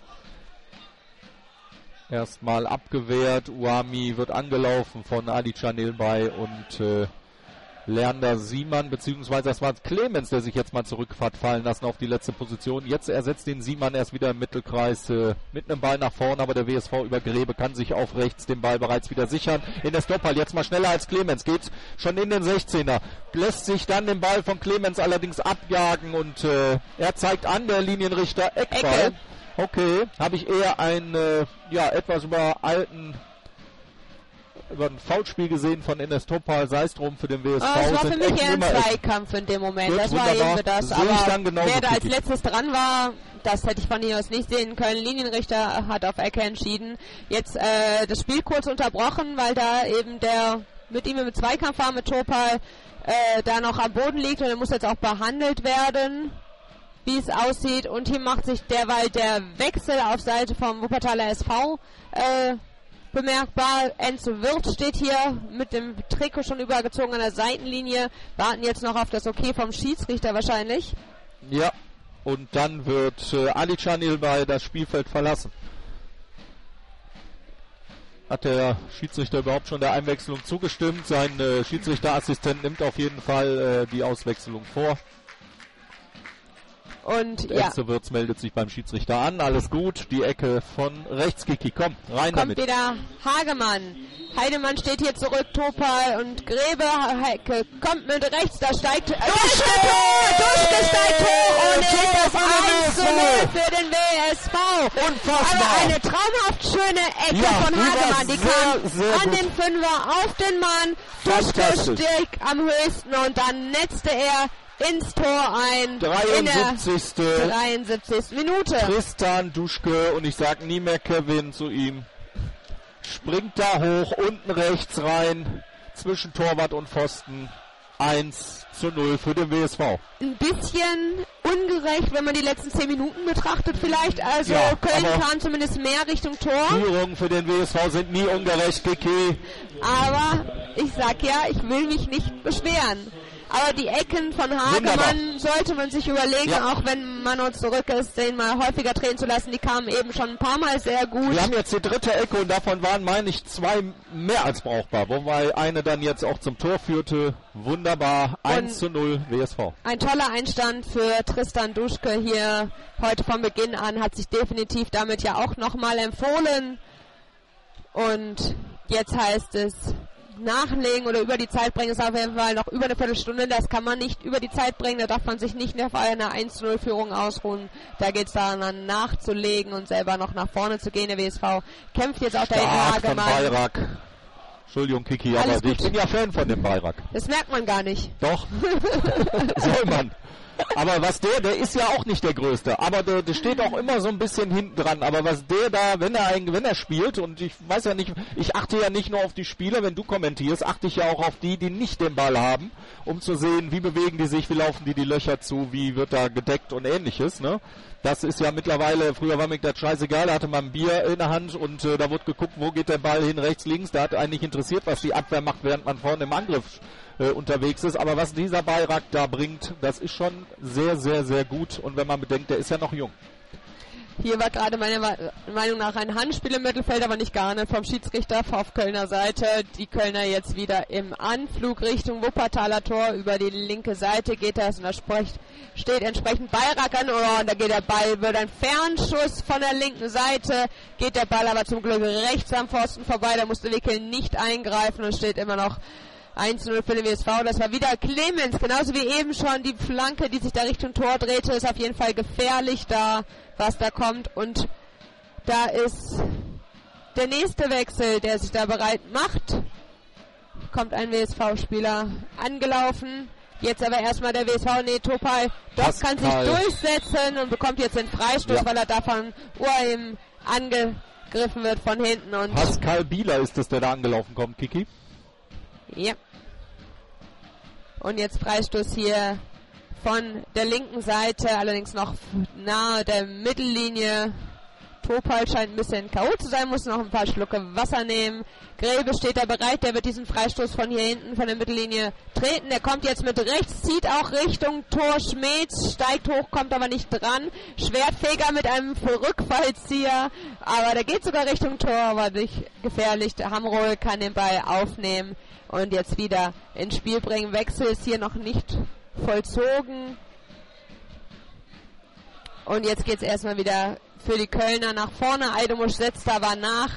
erstmal abgewehrt. Uami wird angelaufen von Erdschan Ilbay und äh, Leander Siemann, beziehungsweise das war Clemens, der sich jetzt mal zurück hat fallen lassen auf die letzte Position. Jetzt ersetzt den Siemann erst wieder im Mittelkreis äh, mit einem Ball nach vorne, aber der W S V über Grebe kann sich auf rechts den Ball bereits wieder sichern. In der Stoppball jetzt mal schneller als Clemens, geht schon in den sechzehner, lässt sich dann den Ball von Clemens allerdings abjagen und äh, er zeigt an, der Linienrichter, Eckball. Ecke. Okay, habe ich eher einen äh, ja, etwas überalten über ein Foulspiel gesehen von Enes Topal, sei es drum für den W S V. Oh, das war für mich eher ein Zweikampf in dem Moment. Gut, das war eben das. Aber wer da als letztes dran war, das hätte ich von hier aus nicht sehen können. Linienrichter hat auf Ecke entschieden. Jetzt äh, das Spiel kurz unterbrochen, weil da eben der mit ihm im Zweikampf war mit Topal, äh, da noch am Boden liegt und er muss jetzt auch behandelt werden, wie es aussieht. Und hier macht sich derweil der Wechsel auf Seite vom Wuppertaler S V äh, bemerkbar. Enzo Wirth steht hier mit dem Trikot schon übergezogen an der Seitenlinie. Warten jetzt noch auf das Okay vom Schiedsrichter wahrscheinlich. Ja, und dann wird äh, Erdschan Ilbay das Spielfeld verlassen. Hat der Schiedsrichter überhaupt schon der Einwechslung zugestimmt? Sein äh, Schiedsrichterassistent nimmt auf jeden Fall äh, die Auswechslung vor. Und ja. Enzo Wirth meldet sich beim Schiedsrichter an. Alles gut. Die Ecke von rechts, Kiki. Komm, rein Kommt damit. Kommt wieder Hagemann. Heidemann steht hier zurück. Topal und Grebe. Hecke kommt mit rechts. Da steigt Duschke Tor! Duschke steigt hoch und ist das eins zu null für den W S V. Unfassbar. Aber eine traumhaft schöne Ecke ja, von Hagemann. Die sehr, kam sehr an gut. den Fünfer auf den Mann. Duschke stieg am höchsten und dann netzte er ins Tor ein. dreiundsiebzigste dreiundsiebzigste Minute. Tristan Duschke und ich sag nie mehr Kevin zu ihm. Springt da hoch, unten rechts rein, zwischen Torwart und Pfosten. eins zu null für den W S V. Ein bisschen ungerecht, wenn man die letzten zehn Minuten betrachtet vielleicht. Also ja, Köln kam zumindest mehr Richtung Tor. Führungen für den W S V sind nie ungerecht, Kiki. Aber ich sag ja, ich will mich nicht beschweren. Aber die Ecken von Hagemann Wunderbar. sollte man sich überlegen, ja. auch wenn Mano zurück ist, den mal häufiger drehen zu lassen. Die kamen eben schon ein paar Mal sehr gut. Wir haben jetzt die dritte Ecke und davon waren, meine ich, zwei mehr als brauchbar. Wobei eine dann jetzt auch zum Tor führte. Wunderbar. eins zu null W S V. Ein toller Einstand für Tristan Duschke hier heute von Beginn an. Hat sich definitiv damit ja auch nochmal empfohlen. Und jetzt heißt es nachlegen oder über die Zeit bringen, ist auf jeden Fall noch über eine Viertelstunde. Das kann man nicht über die Zeit bringen. Da darf man sich nicht auf einer eins zu null Führung ausruhen. Da geht es daran, nachzulegen und selber noch nach vorne zu gehen. Der W S V kämpft jetzt auch da in Hagemann. Bayrak. Entschuldigung, Kiki, Alles aber gut. Ich bin ja Fan von dem Bayrak. Das merkt man gar nicht. Doch. Soll man. Aber was der, der ist ja auch nicht der Größte, aber der, der steht auch immer so ein bisschen hinten dran. Aber was der da, wenn er ein, wenn er spielt, und ich weiß ja nicht, ich achte ja nicht nur auf die Spieler, wenn du kommentierst, achte ich ja auch auf die, die nicht den Ball haben, um zu sehen, wie bewegen die sich, wie laufen die die Löcher zu, wie wird da gedeckt und ähnliches, ne? Das ist ja mittlerweile, früher war mir das scheißegal, da hatte man ein Bier in der Hand und äh, da wurde geguckt, wo geht der Ball hin, rechts, links. Da hat eigentlich interessiert, was die Abwehr macht, während man vorne im Angriff äh, unterwegs ist. Aber was dieser Bayrak da bringt, das ist schon sehr, sehr, sehr gut. Und wenn man bedenkt, der ist ja noch jung. Hier war gerade meiner Meinung nach ein Handspiel im Mittelfeld, aber nicht geahndet vom Schiedsrichter auf Kölner Seite. Die Kölner jetzt wieder im Anflug Richtung Wuppertaler Tor. Über die linke Seite geht das und da spricht, steht entsprechend Bayrak an. Oh, und da geht der Ball, wird ein Fernschuss von der linken Seite. Geht der Ball aber zum Glück rechts am Pfosten vorbei. Da musste Wickel nicht eingreifen und steht immer noch eins zu null für den W S V. Das war wieder Clemens, genauso wie eben schon. Die Flanke, die sich da Richtung Tor drehte, ist auf jeden Fall gefährlich da, was da kommt. Und da ist der nächste Wechsel, der sich da bereit macht. Kommt ein W S V-Spieler angelaufen. Jetzt aber erstmal der W S V, nee, Topal, doch kann sich durchsetzen und bekommt jetzt den Freistoß, ja, weil er da von Uaim angegriffen wird von hinten. Und Pascal Bieler ist es, der da angelaufen kommt, Kiki. Ja. Und jetzt Freistoß hier von der linken Seite, allerdings noch nahe der Mittellinie. Topal scheint ein bisschen K O zu sein, muss noch ein paar Schlucke Wasser nehmen. Grebe steht da bereit, der wird diesen Freistoß von hier hinten, von der Mittellinie treten. Der kommt jetzt mit rechts, zieht auch Richtung Tor. Schmetz steigt hoch, kommt aber nicht dran. Schwertfeger mit einem Rückfallzieher, aber der geht sogar Richtung Tor, aber nicht gefährlich. Der Hamrohl kann den Ball aufnehmen und jetzt wieder ins Spiel bringen. Wechsel ist hier noch nicht vollzogen. Und jetzt geht es erstmal wieder für die Kölner nach vorne. Eidemusch setzt aber nach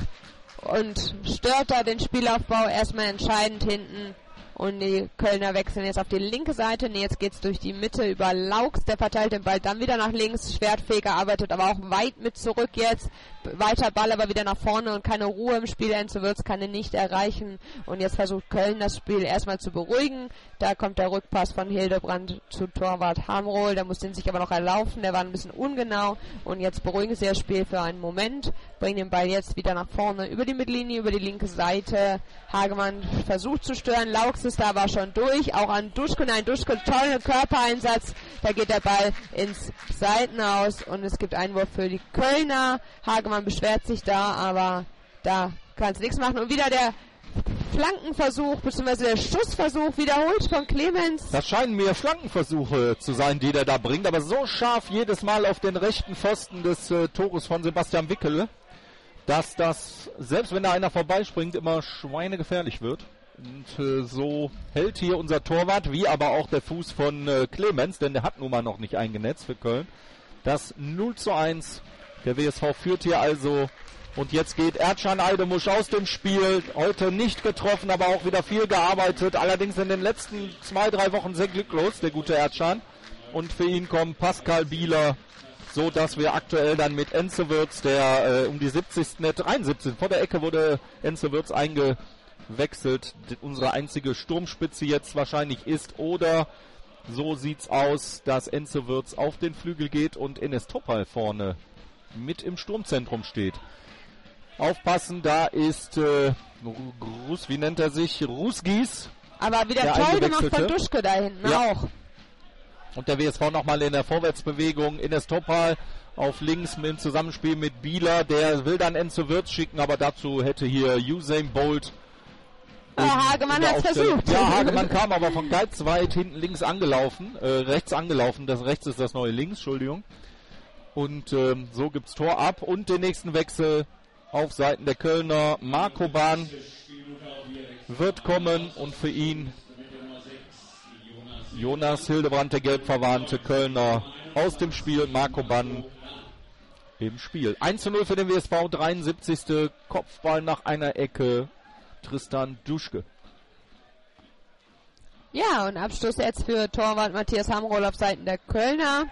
und stört da den Spielaufbau erstmal entscheidend hinten. Und die Kölner wechseln jetzt auf die linke Seite. Nee, jetzt geht's durch die Mitte über Laux. Der verteilt den Ball dann wieder nach links. Schwertfeger arbeitet aber auch weit mit zurück jetzt. Weiter Ball aber wieder nach vorne und keine Ruhe im Spiel. Enzo Würz kann ihn nicht erreichen. Und jetzt versucht Köln das Spiel erstmal zu beruhigen. Da kommt der Rückpass von Hildebrand zu Torwart Hamrohl. Der muss den sich aber noch erlaufen. Der war ein bisschen ungenau. Und jetzt beruhigen sie das Spiel für einen Moment. Bringen den Ball jetzt wieder nach vorne über die Mittellinie, über die linke Seite. Hagemann versucht zu stören. Laux ist da aber schon durch. Auch an Duschko. Nein, Duschko, toller Körpereinsatz. Da geht der Ball ins Seitenaus. Und es gibt Einwurf für die Kölner. Hagemann beschwert sich da, aber da kann es nichts machen. Und wieder der Flankenversuch, beziehungsweise der Schussversuch wiederholt von Clemens. Das scheinen mir Flankenversuche zu sein, die der da bringt, aber so scharf jedes Mal auf den rechten Pfosten des äh, Tores von Sebastian Wickel, dass das, selbst wenn da einer vorbeispringt, immer schweinegefährlich wird. Und äh, so hält hier unser Torwart, wie aber auch der Fuß von äh, Clemens, denn der hat nun mal noch nicht eingenetzt für Köln. Das null zu eins. Der W S V führt hier also. Und jetzt geht Erdschan Eidemusch aus dem Spiel. Heute nicht getroffen, aber auch wieder viel gearbeitet. Allerdings in den letzten zwei, drei Wochen sehr glücklos, der gute Erdschan. Und für ihn kommt Pascal Bieler, so dass wir aktuell dann mit Enzo Würz, der äh, um die siebzigsten dreiundsiebzig vor der Ecke wurde Enzo Würz eingewechselt. Die, unsere einzige Sturmspitze jetzt wahrscheinlich ist. Oder so sieht's aus, dass Enzo Würz auf den Flügel geht und Enes Topal vorne mit im Sturmzentrum steht. Aufpassen, da ist äh, Rus, wie nennt er sich? Rusgis. Aber wieder toll gemacht von Duschke da hinten, ja, auch. Und der W S V nochmal in der Vorwärtsbewegung. Enes Topal auf links im Zusammenspiel mit Bieler. Der will dann Enzo Würz schicken, aber dazu hätte hier Usain Bolt. Oh, Hagemann hat es versucht. Ja, Hagemann kam aber von ganz weit hinten links angelaufen, äh, rechts angelaufen. Das rechts ist das neue links, Entschuldigung. Und ähm, so gibt's Tor ab und den nächsten Wechsel auf Seiten der Kölner. Marco Bahn wird kommen und für ihn Jonas Hildebrand, der gelbverwarnte Kölner, aus dem Spiel. Marco Bahn im Spiel. eins zu null für den W S V, dreiundsiebzigste Kopfball nach einer Ecke. Tristan Duschke. Ja, und Abschluss jetzt für Torwart Matthias Hamrohl auf Seiten der Kölner.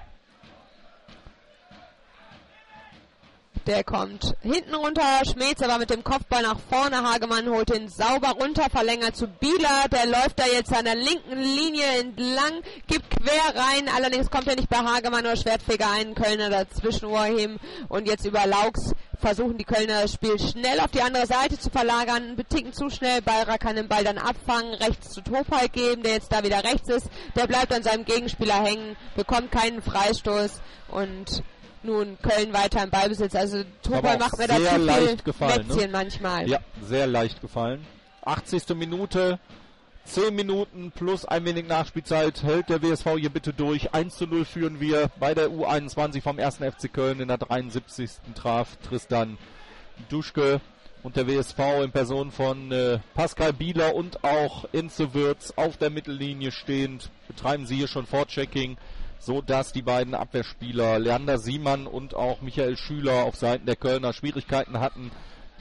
Der kommt hinten runter, Schmetz aber mit dem Kopfball nach vorne. Hagemann holt ihn sauber runter, verlängert zu Bieler. Der läuft da jetzt an der linken Linie entlang, gibt quer quer rein, allerdings kommt er nicht bei Hagemann oder Schwertfeger ein, Kölner dazwischen Ohrheben und jetzt über Laux versuchen die Kölner das Spiel schnell auf die andere Seite zu verlagern, beticken zu schnell, Bayra kann den Ball dann abfangen, rechts zu Topal geben, der jetzt da wieder rechts ist, der bleibt an seinem Gegenspieler hängen, bekommt keinen Freistoß und nun Köln weiter im Ballbesitz, also Topal macht mir da zu viel Mätzchen, ne? Manchmal. Ja, sehr leicht gefallen. achtzigste Minute, zehn Minuten plus ein wenig Nachspielzeit, hält der W S V hier bitte durch. eins zu null führen wir bei der U einundzwanzig vom ersten F C Köln. In der dreiundsiebzigsten traf Tristan Duschke und der W S V in Person von äh, Pascal Bieler und auch Inze Würz auf der Mittellinie stehend. Betreiben sie hier schon Vorchecking, so dass die beiden Abwehrspieler Leander Siemann und auch Michael Schüler auf Seiten der Kölner Schwierigkeiten hatten,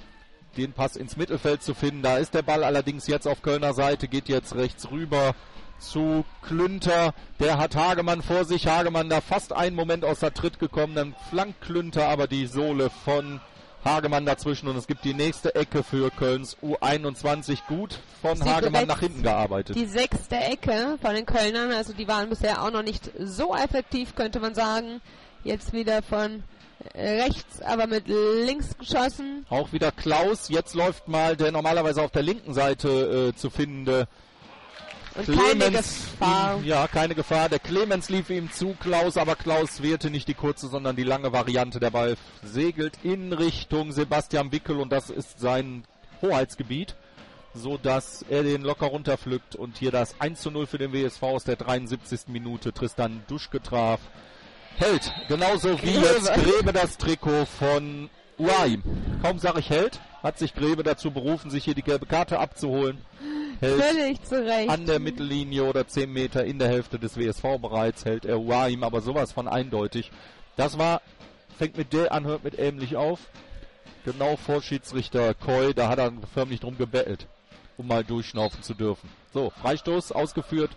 den Pass ins Mittelfeld zu finden. Da ist der Ball allerdings jetzt auf Kölner Seite, geht jetzt rechts rüber zu Klünter. Der hat Hagemann vor sich. Hagemann da fast einen Moment aus der Tritt gekommen. Dann flankt Klünter aber die Sohle von Hagemann dazwischen und es gibt die nächste Ecke für Kölns U einundzwanzig. Gut von Hagemann nach hinten gearbeitet. Die sechste Ecke von den Kölnern, also die waren bisher auch noch nicht so effektiv, könnte man sagen. Jetzt wieder von rechts, aber mit links geschossen. Auch wieder Klaus. Jetzt läuft mal der normalerweise auf der linken Seite äh, zu findende und Clemens, keine Gefahr. Ihm, ja, keine Gefahr. Der Clemens lief ihm zu, Klaus, aber Klaus wählte nicht die kurze, sondern die lange Variante. Der Ball segelt in Richtung Sebastian Wickel und das ist sein Hoheitsgebiet, so dass er den locker runterpflückt und hier das eins zu null für den W S V aus der dreiundsiebzigsten Minute. Tristan Duschke traf. Hält, genauso wie jetzt Grebe das Trikot von U A I M. Kaum sage ich hält, hat sich Grebe dazu berufen, sich hier die gelbe Karte abzuholen. Hält völlig zurecht. An der Mittellinie oder zehn Meter in der Hälfte des W S V bereits, hält er U A I M, aber sowas von eindeutig. Das war, fängt mit D an, hört mit ähnlich auf. Genau vor Schiedsrichter Koy, da hat er förmlich drum gebettelt, um mal durchschnaufen zu dürfen. So, Freistoß ausgeführt.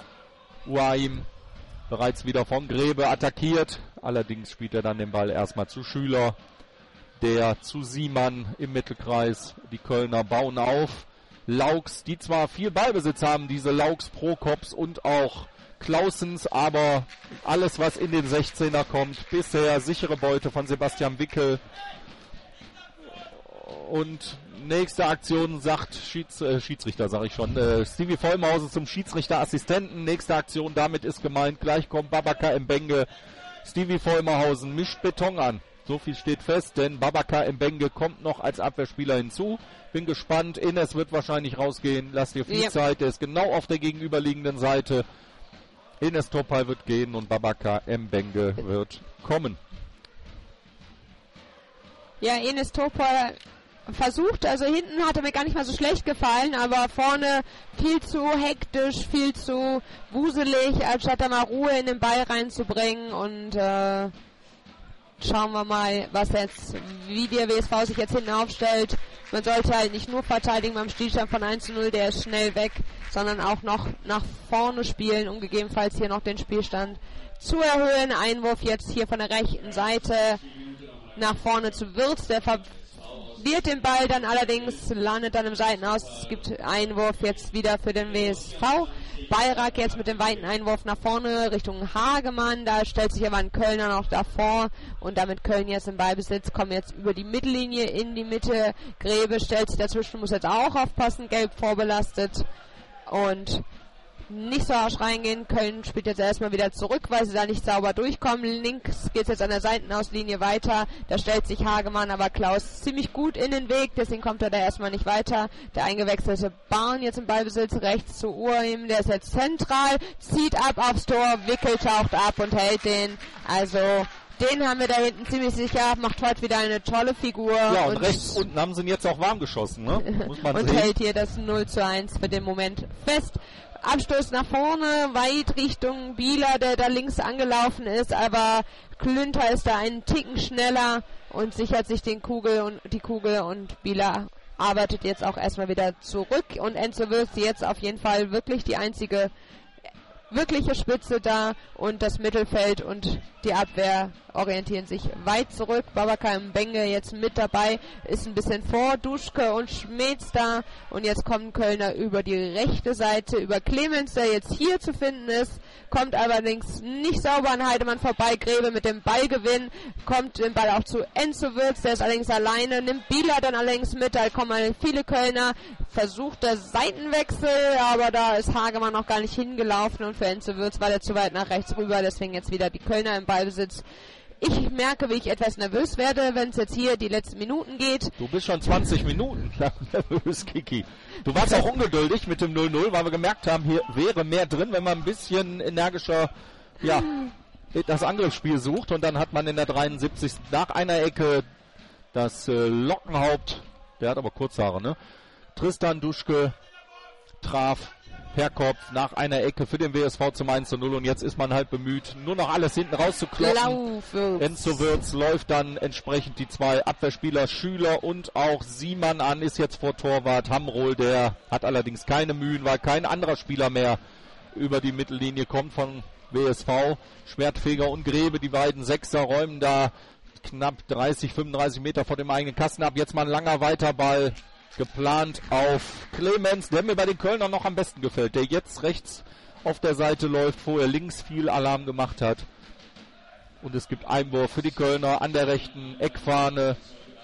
U A I M bereits wieder von Grebe attackiert. Allerdings spielt er dann den Ball erstmal zu Schüler. Der zu Siemann im Mittelkreis. Die Kölner bauen auf. Laux, die zwar viel Ballbesitz haben, diese Laux Prokops und auch Klausens, aber alles, was in den sechzehner kommt, bisher sichere Beute von Sebastian Wickel. Und nächste Aktion sagt Schieds, äh, Schiedsrichter, sage ich schon, äh, Stevie Vollmause zum Schiedsrichterassistenten. Nächste Aktion, damit ist gemeint, gleich kommt Babaka Mbenge. Stevie Vollmausen mischt Beton an. So viel steht fest, denn Babaka Mbenge kommt noch als Abwehrspieler hinzu. Bin gespannt, Ines wird wahrscheinlich rausgehen. Lass dir viel ja. Zeit, der ist genau auf der gegenüberliegenden Seite. Ines Topal wird gehen und Babaka Mbenge wird kommen. Ja, Ines Topal versucht, also hinten hat er mir gar nicht mal so schlecht gefallen, aber vorne viel zu hektisch, viel zu wuselig, anstatt da mal Ruhe in den Ball reinzubringen und äh, schauen wir mal, was jetzt, wie der W S V sich jetzt hinten aufstellt. Man sollte halt nicht nur verteidigen beim Spielstand von eins zu null, der ist schnell weg, sondern auch noch nach vorne spielen, um gegebenenfalls hier noch den Spielstand zu erhöhen. Einwurf jetzt hier von der rechten Seite nach vorne zu Wirtz, der verliert den Ball dann allerdings, landet dann im Seitenaus. Es gibt Einwurf jetzt wieder für den W S V. Bayrak jetzt mit dem weiten Einwurf nach vorne Richtung Hagemann. Da stellt sich aber ein Kölner noch davor und damit Köln jetzt im Ballbesitz, kommen jetzt über die Mittellinie in die Mitte. Grebe stellt sich dazwischen, muss jetzt auch aufpassen, gelb vorbelastet und nicht so harsch reingehen. Köln spielt jetzt erstmal wieder zurück, weil sie da nicht sauber durchkommen. Links geht es jetzt an der Seitenauslinie weiter. Da stellt sich Hagemann, aber Klaus ziemlich gut in den Weg, deswegen kommt er da erstmal nicht weiter. Der eingewechselte Bahn jetzt im Ballbesitz rechts zu Urim, der ist jetzt zentral, zieht ab aufs Tor, Wickel taucht ab und hält den. Also den haben wir da hinten ziemlich sicher, macht heute wieder eine tolle Figur. Ja, und, und rechts unten haben sie ihn jetzt auch warm geschossen, ne? Muss man und sehen. hält hier das null zu eins für den Moment fest. Abstoß nach vorne, weit Richtung Bieler, der da links angelaufen ist, aber Klünter ist da einen Ticken schneller und sichert sich den Kugel und die Kugel und Bieler arbeitet jetzt auch erstmal wieder zurück und Enzo Würz jetzt auf jeden Fall wirklich die einzige wirkliche Spitze da und das Mittelfeld und die Abwehr orientieren sich weit zurück. Babacar Mbenge jetzt mit dabei, ist ein bisschen vor Duschke und Schmetz da und jetzt kommen Kölner über die rechte Seite, über Clemens, der jetzt hier zu finden ist, kommt allerdings nicht sauber an Heidemann vorbei. Grebe mit dem Ballgewinn, kommt den Ball auch zu Enzo Wirtz, der ist allerdings alleine, nimmt Bieler dann allerdings mit, da kommen viele Kölner, versucht der Seitenwechsel, aber da ist Hagemann noch gar nicht hingelaufen und für Enzo Wirtz war der zu weit nach rechts rüber, deswegen jetzt wieder die Kölner im Ballbesitz. Ich merke, wie ich etwas nervös werde, wenn es jetzt hier die letzten Minuten geht. Du bist schon zwanzig Minuten lang nervös, Kiki. Du warst auch ungeduldig mit dem null null, weil wir gemerkt haben, hier wäre mehr drin, wenn man ein bisschen energischer, ja, das Angriffsspiel sucht. Und dann hat man in der dreiundsiebzigsten nach einer Ecke das äh, Lockenhaupt, der hat aber Kurzhaare, ne? Tristan Duschke traf per Kopf nach einer Ecke für den W S V zum eins zu null und jetzt ist man halt bemüht, nur noch alles hinten rauszukloppen. Enzo Wirtz läuft dann entsprechend die zwei Abwehrspieler Schüler und auch Siemann an, ist jetzt vor Torwart. Hamrohl, der hat allerdings keine Mühen, weil kein anderer Spieler mehr über die Mittellinie kommt von W S V. Schwertfeger und Grebe, die beiden Sechser, räumen da knapp dreißig, fünfunddreißig Meter vor dem eigenen Kasten ab. Jetzt mal ein langer Weiterball geplant auf Clemens, der mir bei den Kölnern noch am besten gefällt, der jetzt rechts auf der Seite läuft, vorher links viel Alarm gemacht hat. Und es gibt Einwurf für die Kölner an der rechten Eckfahne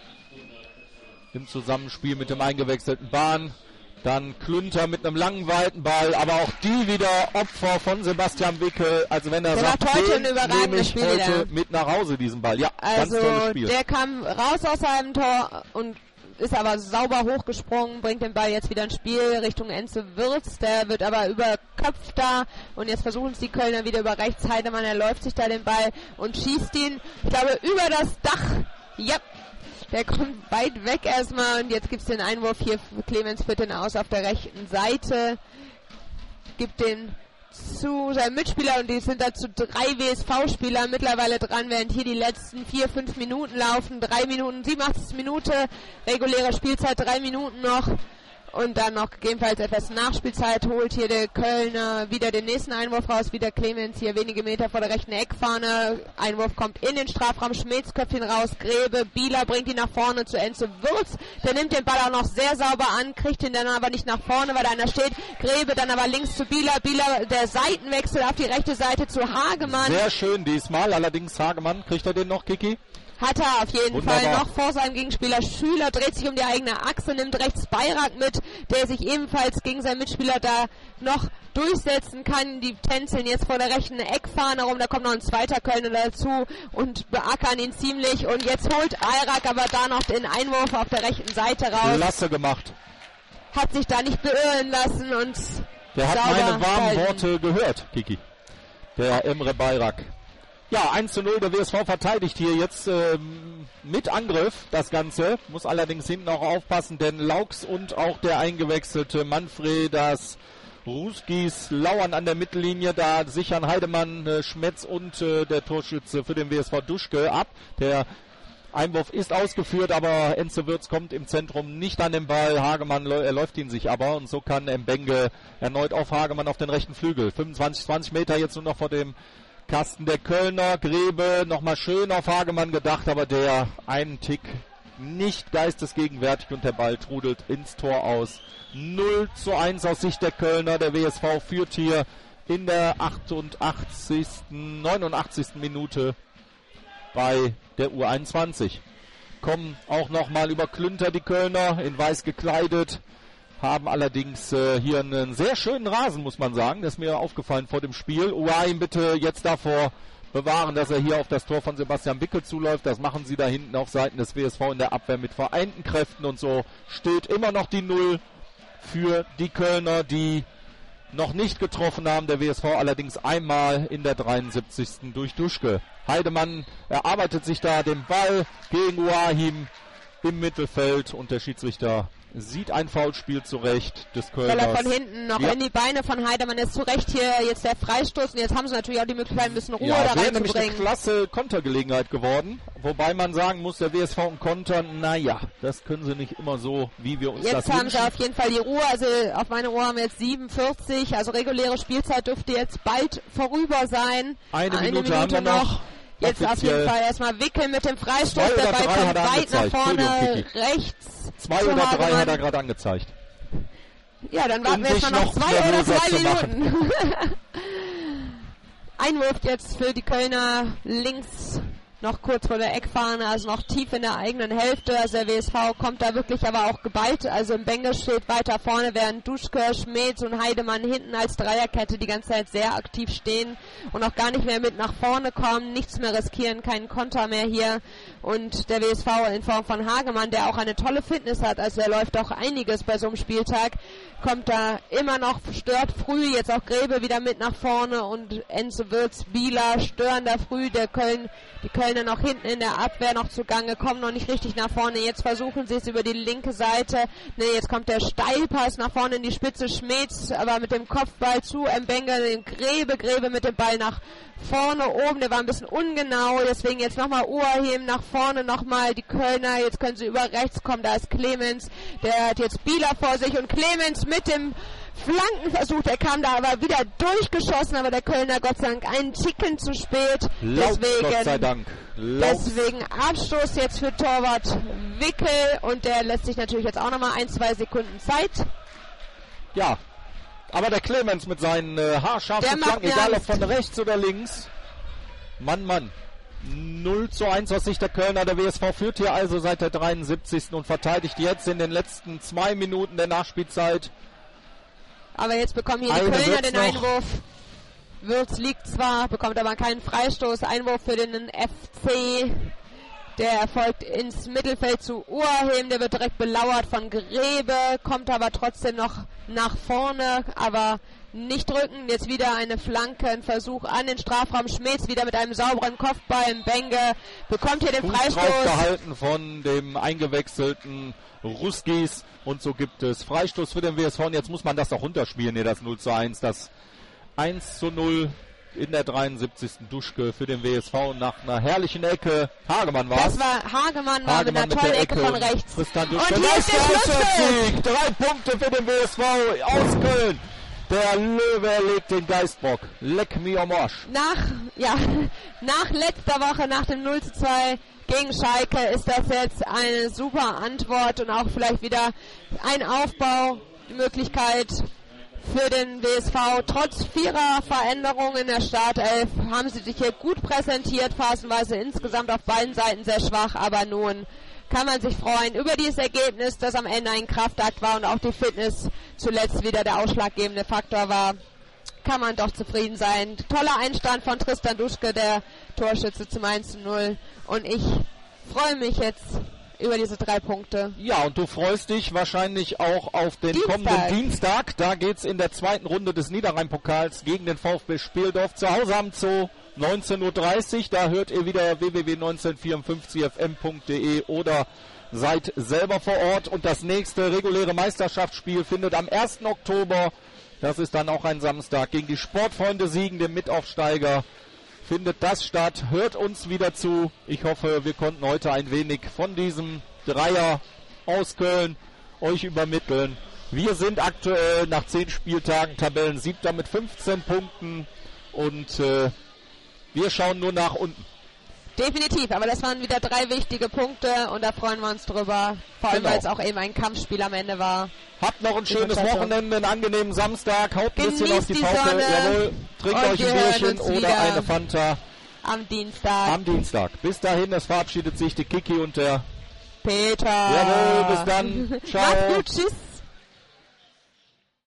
im Zusammenspiel mit dem eingewechselten Bahn. Dann Klünter mit einem langen, weiten Ball, aber auch die wieder Opfer von Sebastian Wickel. Also wenn er der sagt, heute den nehme ich heute wieder mit nach Hause, diesen Ball. Ja, also ganz tolles Spiel. Der kam raus aus seinem Tor und ist aber sauber hochgesprungen, bringt den Ball jetzt wieder ins Spiel Richtung Enzo Wirtz, der wird aber überköpft da und jetzt versuchen es die Kölner wieder über rechts. Heidemann, er läuft sich da den Ball und schießt ihn, ich glaube, über das Dach. Ja, der kommt weit weg erstmal und jetzt gibt es den Einwurf hier für Clemens Fitten aus auf der rechten Seite, gibt den zu seinem Mitspieler und die sind dazu drei W S V-Spieler mittlerweile dran, während hier die letzten vier, fünf Minuten laufen. Drei Minuten, siebenundachtzig Minute, reguläre Spielzeit, drei Minuten noch. Und dann noch gegebenenfalls etwas Nachspielzeit, holt hier der Kölner wieder den nächsten Einwurf raus, wieder Clemens hier wenige Meter vor der rechten Eckfahne. Einwurf kommt in den Strafraum, Schmetz köpft ihn raus, Grebe, Bieler bringt ihn nach vorne zu Enzo Wirtz. Der nimmt den Ball auch noch sehr sauber an, kriegt ihn dann aber nicht nach vorne, weil da einer steht. Grebe dann aber links zu Bieler, Bieler der Seitenwechsel auf die rechte Seite zu Hagemann. Sehr schön diesmal, allerdings Hagemann, kriegt er den noch, Kiki? Hat er auf jeden Wunderbar. Fall noch vor seinem Gegenspieler. Schüler dreht sich um die eigene Achse, nimmt rechts Beirak mit, der sich ebenfalls gegen seinen Mitspieler da noch durchsetzen kann. Die tänzeln jetzt vor der rechten Eckfahne rum, da kommt noch ein zweiter Kölner dazu und beackern ihn ziemlich. Und jetzt holt Beirak aber da noch den Einwurf auf der rechten Seite raus. Klasse gemacht. Hat sich da nicht beirren lassen und der hat meine warmen Worte gehört, Kiki. Der Emre Beirak. Ja, eins zu null, der W S V verteidigt hier jetzt ähm, mit Angriff das Ganze. Muss allerdings hinten auch aufpassen, denn Laux und auch der eingewechselte Manfredas Ruskis lauern an der Mittellinie. Da sichern Heidemann, äh, Schmetz und äh, der Torschütze für den W S V Duschke ab. Der Einwurf ist ausgeführt, aber Enzo Wirtz kommt im Zentrum nicht an den Ball. Hagemann er läuft ihn sich aber und so kann Mbenge erneut auf Hagemann auf den rechten Flügel. fünfundzwanzig, zwanzig Meter jetzt nur noch vor dem Kasten der Kölner. Grebe nochmal schön auf Hagemann gedacht, aber der einen Tick nicht geistesgegenwärtig und der Ball trudelt ins Tor aus. null zu eins aus Sicht der Kölner. Der W S V führt hier in der achtundachtzigsten, neunundachtzigsten Minute bei der U einundzwanzig. Kommen auch nochmal über Klünter die Kölner in weiß gekleidet. Haben allerdings äh, hier einen sehr schönen Rasen, muss man sagen. Das ist mir aufgefallen vor dem Spiel. Uaim bitte jetzt davor bewahren, dass er hier auf das Tor von Sebastian Wickel zuläuft. Das machen sie da hinten auf Seiten des W S V in der Abwehr mit vereinten Kräften. Und so steht immer noch die Null für die Kölner, die noch nicht getroffen haben. Der W S V allerdings einmal in der dreiundsiebzigsten durch Duschke. Heidemann erarbeitet sich da den Ball gegen Uaim im Mittelfeld und der Schiedsrichter sieht ein Foulspiel zurecht des Weil er Kölners. von hinten noch Ja. in die Beine von Heidemann ist zurecht hier jetzt der Freistoß. Und jetzt haben sie natürlich auch die Möglichkeit, ein bisschen Ruhe Ja, da wäre nämlich eine reinzubringen. klasse Kontergelegenheit geworden. Wobei man sagen muss, der W S V im Konter, naja, das können sie nicht immer so, wie wir uns das Jetzt haben wünschen. sie auf jeden Fall die Ruhe. Also auf meine Uhr haben wir jetzt siebenundvierzig. Also reguläre Spielzeit dürfte jetzt bald vorüber sein. Eine Minute haben wir noch. Jetzt auf Offiziell. jeden Fall erstmal wickeln mit dem Freistoß. Zwei Der oder Ball drei kommt hat er weit nach angezeigt. vorne, Entschuldigung, Kiki. rechts. Zwei zu oder drei Hagemann. hat er gerade angezeigt. Ja, dann warten Um wir jetzt dich mal noch noch zwei oder nervöser drei zu machen. Minuten. Einwurf jetzt für die Kölner links, noch kurz vor der Eckfahne, also noch tief in der eigenen Hälfte. Also der W S V kommt da wirklich aber auch geballt. Also im Benge steht weiter vorne, während Duschke, Schmetz und Heidemann hinten als Dreierkette die ganze Zeit sehr aktiv stehen und auch gar nicht mehr mit nach vorne kommen, nichts mehr riskieren, keinen Konter mehr hier. Und der W S V in Form von Hagemann, der auch eine tolle Fitness hat, also er läuft auch einiges bei so einem Spieltag, kommt da immer noch, stört früh, jetzt auch Grebe wieder mit nach vorne und Enzo Wirtz, Bieler stören da früh, der Köln, die Kölner noch hinten in der Abwehr noch zugange, kommen noch nicht richtig nach vorne, jetzt versuchen sie es über die linke Seite, ne, jetzt kommt der Steilpass nach vorne in die Spitze, Schmetz, aber mit dem Kopfball zu Mbenge, den Grebe, Grebe mit dem Ball nach vorne oben, der war ein bisschen ungenau, deswegen jetzt nochmal Ohrheben nach vorne, nochmal die Kölner, jetzt können sie über rechts kommen, da ist Clemens, der hat jetzt Bieler vor sich und Clemens mit dem Flankenversuch, der kam da aber wieder durchgeschossen, aber der Kölner Gott sei Dank einen Ticken zu spät, Laut, deswegen, Gott sei Dank. Laut. deswegen Abstoß jetzt für Torwart Wickel und der lässt sich natürlich jetzt auch nochmal ein, zwei Sekunden Zeit. Ja, aber der Clemens mit seinen äh, haarscharfen Der macht Flanken, mir egal ob Angst. von rechts oder links. Mann, Mann. null zu eins aus Sicht der Kölner. Der W S V führt hier also seit der dreiundsiebzigsten und verteidigt jetzt in den letzten zwei Minuten der Nachspielzeit. Aber jetzt bekommen hier die Eine Kölner wird's den noch. Einwurf. Wirtz liegt zwar, bekommt aber keinen Freistoß. Einwurf für den F C. Der erfolgt ins Mittelfeld zu Ohrheben. Der wird direkt belauert von Grebe, kommt aber trotzdem noch nach vorne, aber nicht drücken. Jetzt wieder eine Flanke, ein Versuch an den Strafraum. Schmetz wieder mit einem sauberen Kopfball. Mbenge bekommt hier den Fuß drauf Freistoß. gehalten von dem eingewechselten Ruskis. Und so gibt es Freistoß für den W S V. Und jetzt muss man das auch runterspielen, hier das null zu eins. Das eins zu null in der dreiundsiebzigsten Duschke für den W S V nach einer herrlichen Ecke. Hagemann war Das es. war Hagemann, war mit Hagemann einer tollen der Ecke von rechts. Tristan Und Duschke. hier ist der Schlusspfiff. Sieg. Drei Punkte für den W S V aus Köln. Der Löwe legt den Geistbock. Leck mir am Arsch. Nach, ja, nach letzter Woche, nach dem null zu zwei gegen Schalke, ist das jetzt eine super Antwort und auch vielleicht wieder ein Aufbau, die Möglichkeit für den W S V. Trotz vierer Veränderungen in der Startelf haben sie sich hier gut präsentiert, phasenweise insgesamt auf beiden Seiten sehr schwach, aber nun kann man sich freuen über dieses Ergebnis, das am Ende ein Kraftakt war und auch die Fitness zuletzt wieder der ausschlaggebende Faktor war. Kann man doch zufrieden sein. Toller Einstand von Tristan Duschke, der Torschütze zum eins zu null. Und ich freue mich jetzt über diese drei Punkte. Ja, und du freust dich wahrscheinlich auch auf den Dienstag. kommenden Dienstag. Da geht's in der zweiten Runde des Niederrhein-Pokals gegen den VfB Speldorf zu Hause am Zoo. neunzehn Uhr dreißig, da hört ihr wieder w w w punkt neunzehnhundertvierundfünfzig f m punkt d e oder seid selber vor Ort. Und das nächste reguläre Meisterschaftsspiel findet am ersten Oktober, das ist dann auch ein Samstag, gegen die Sportfreunde Siegen, dem Mitaufsteiger, findet das statt. Hört uns wieder zu. Ich hoffe, wir konnten heute ein wenig von diesem Dreier aus Köln euch übermitteln. Wir sind aktuell nach zehn Spieltagen Tabellensiebter mit fünfzehn Punkten und äh, wir schauen nur nach unten. Definitiv, aber das waren wieder drei wichtige Punkte und da freuen wir uns drüber. Vor allem, Genau. weil es auch eben ein Kampfspiel am Ende war. Habt noch ein Die schönes Verzeihung. Wochenende, einen angenehmen Samstag, haut ein bisschen Genießt auf die die Pauke, Sonne jawohl, trinkt und euch wir ein hören Bierchen uns oder wieder. eine Fanta Am Dienstag. am Dienstag. Bis dahin, es verabschiedet sich die Kiki und der Peter. Jawohl, bis dann. Ciao. Macht's gut, tschüss.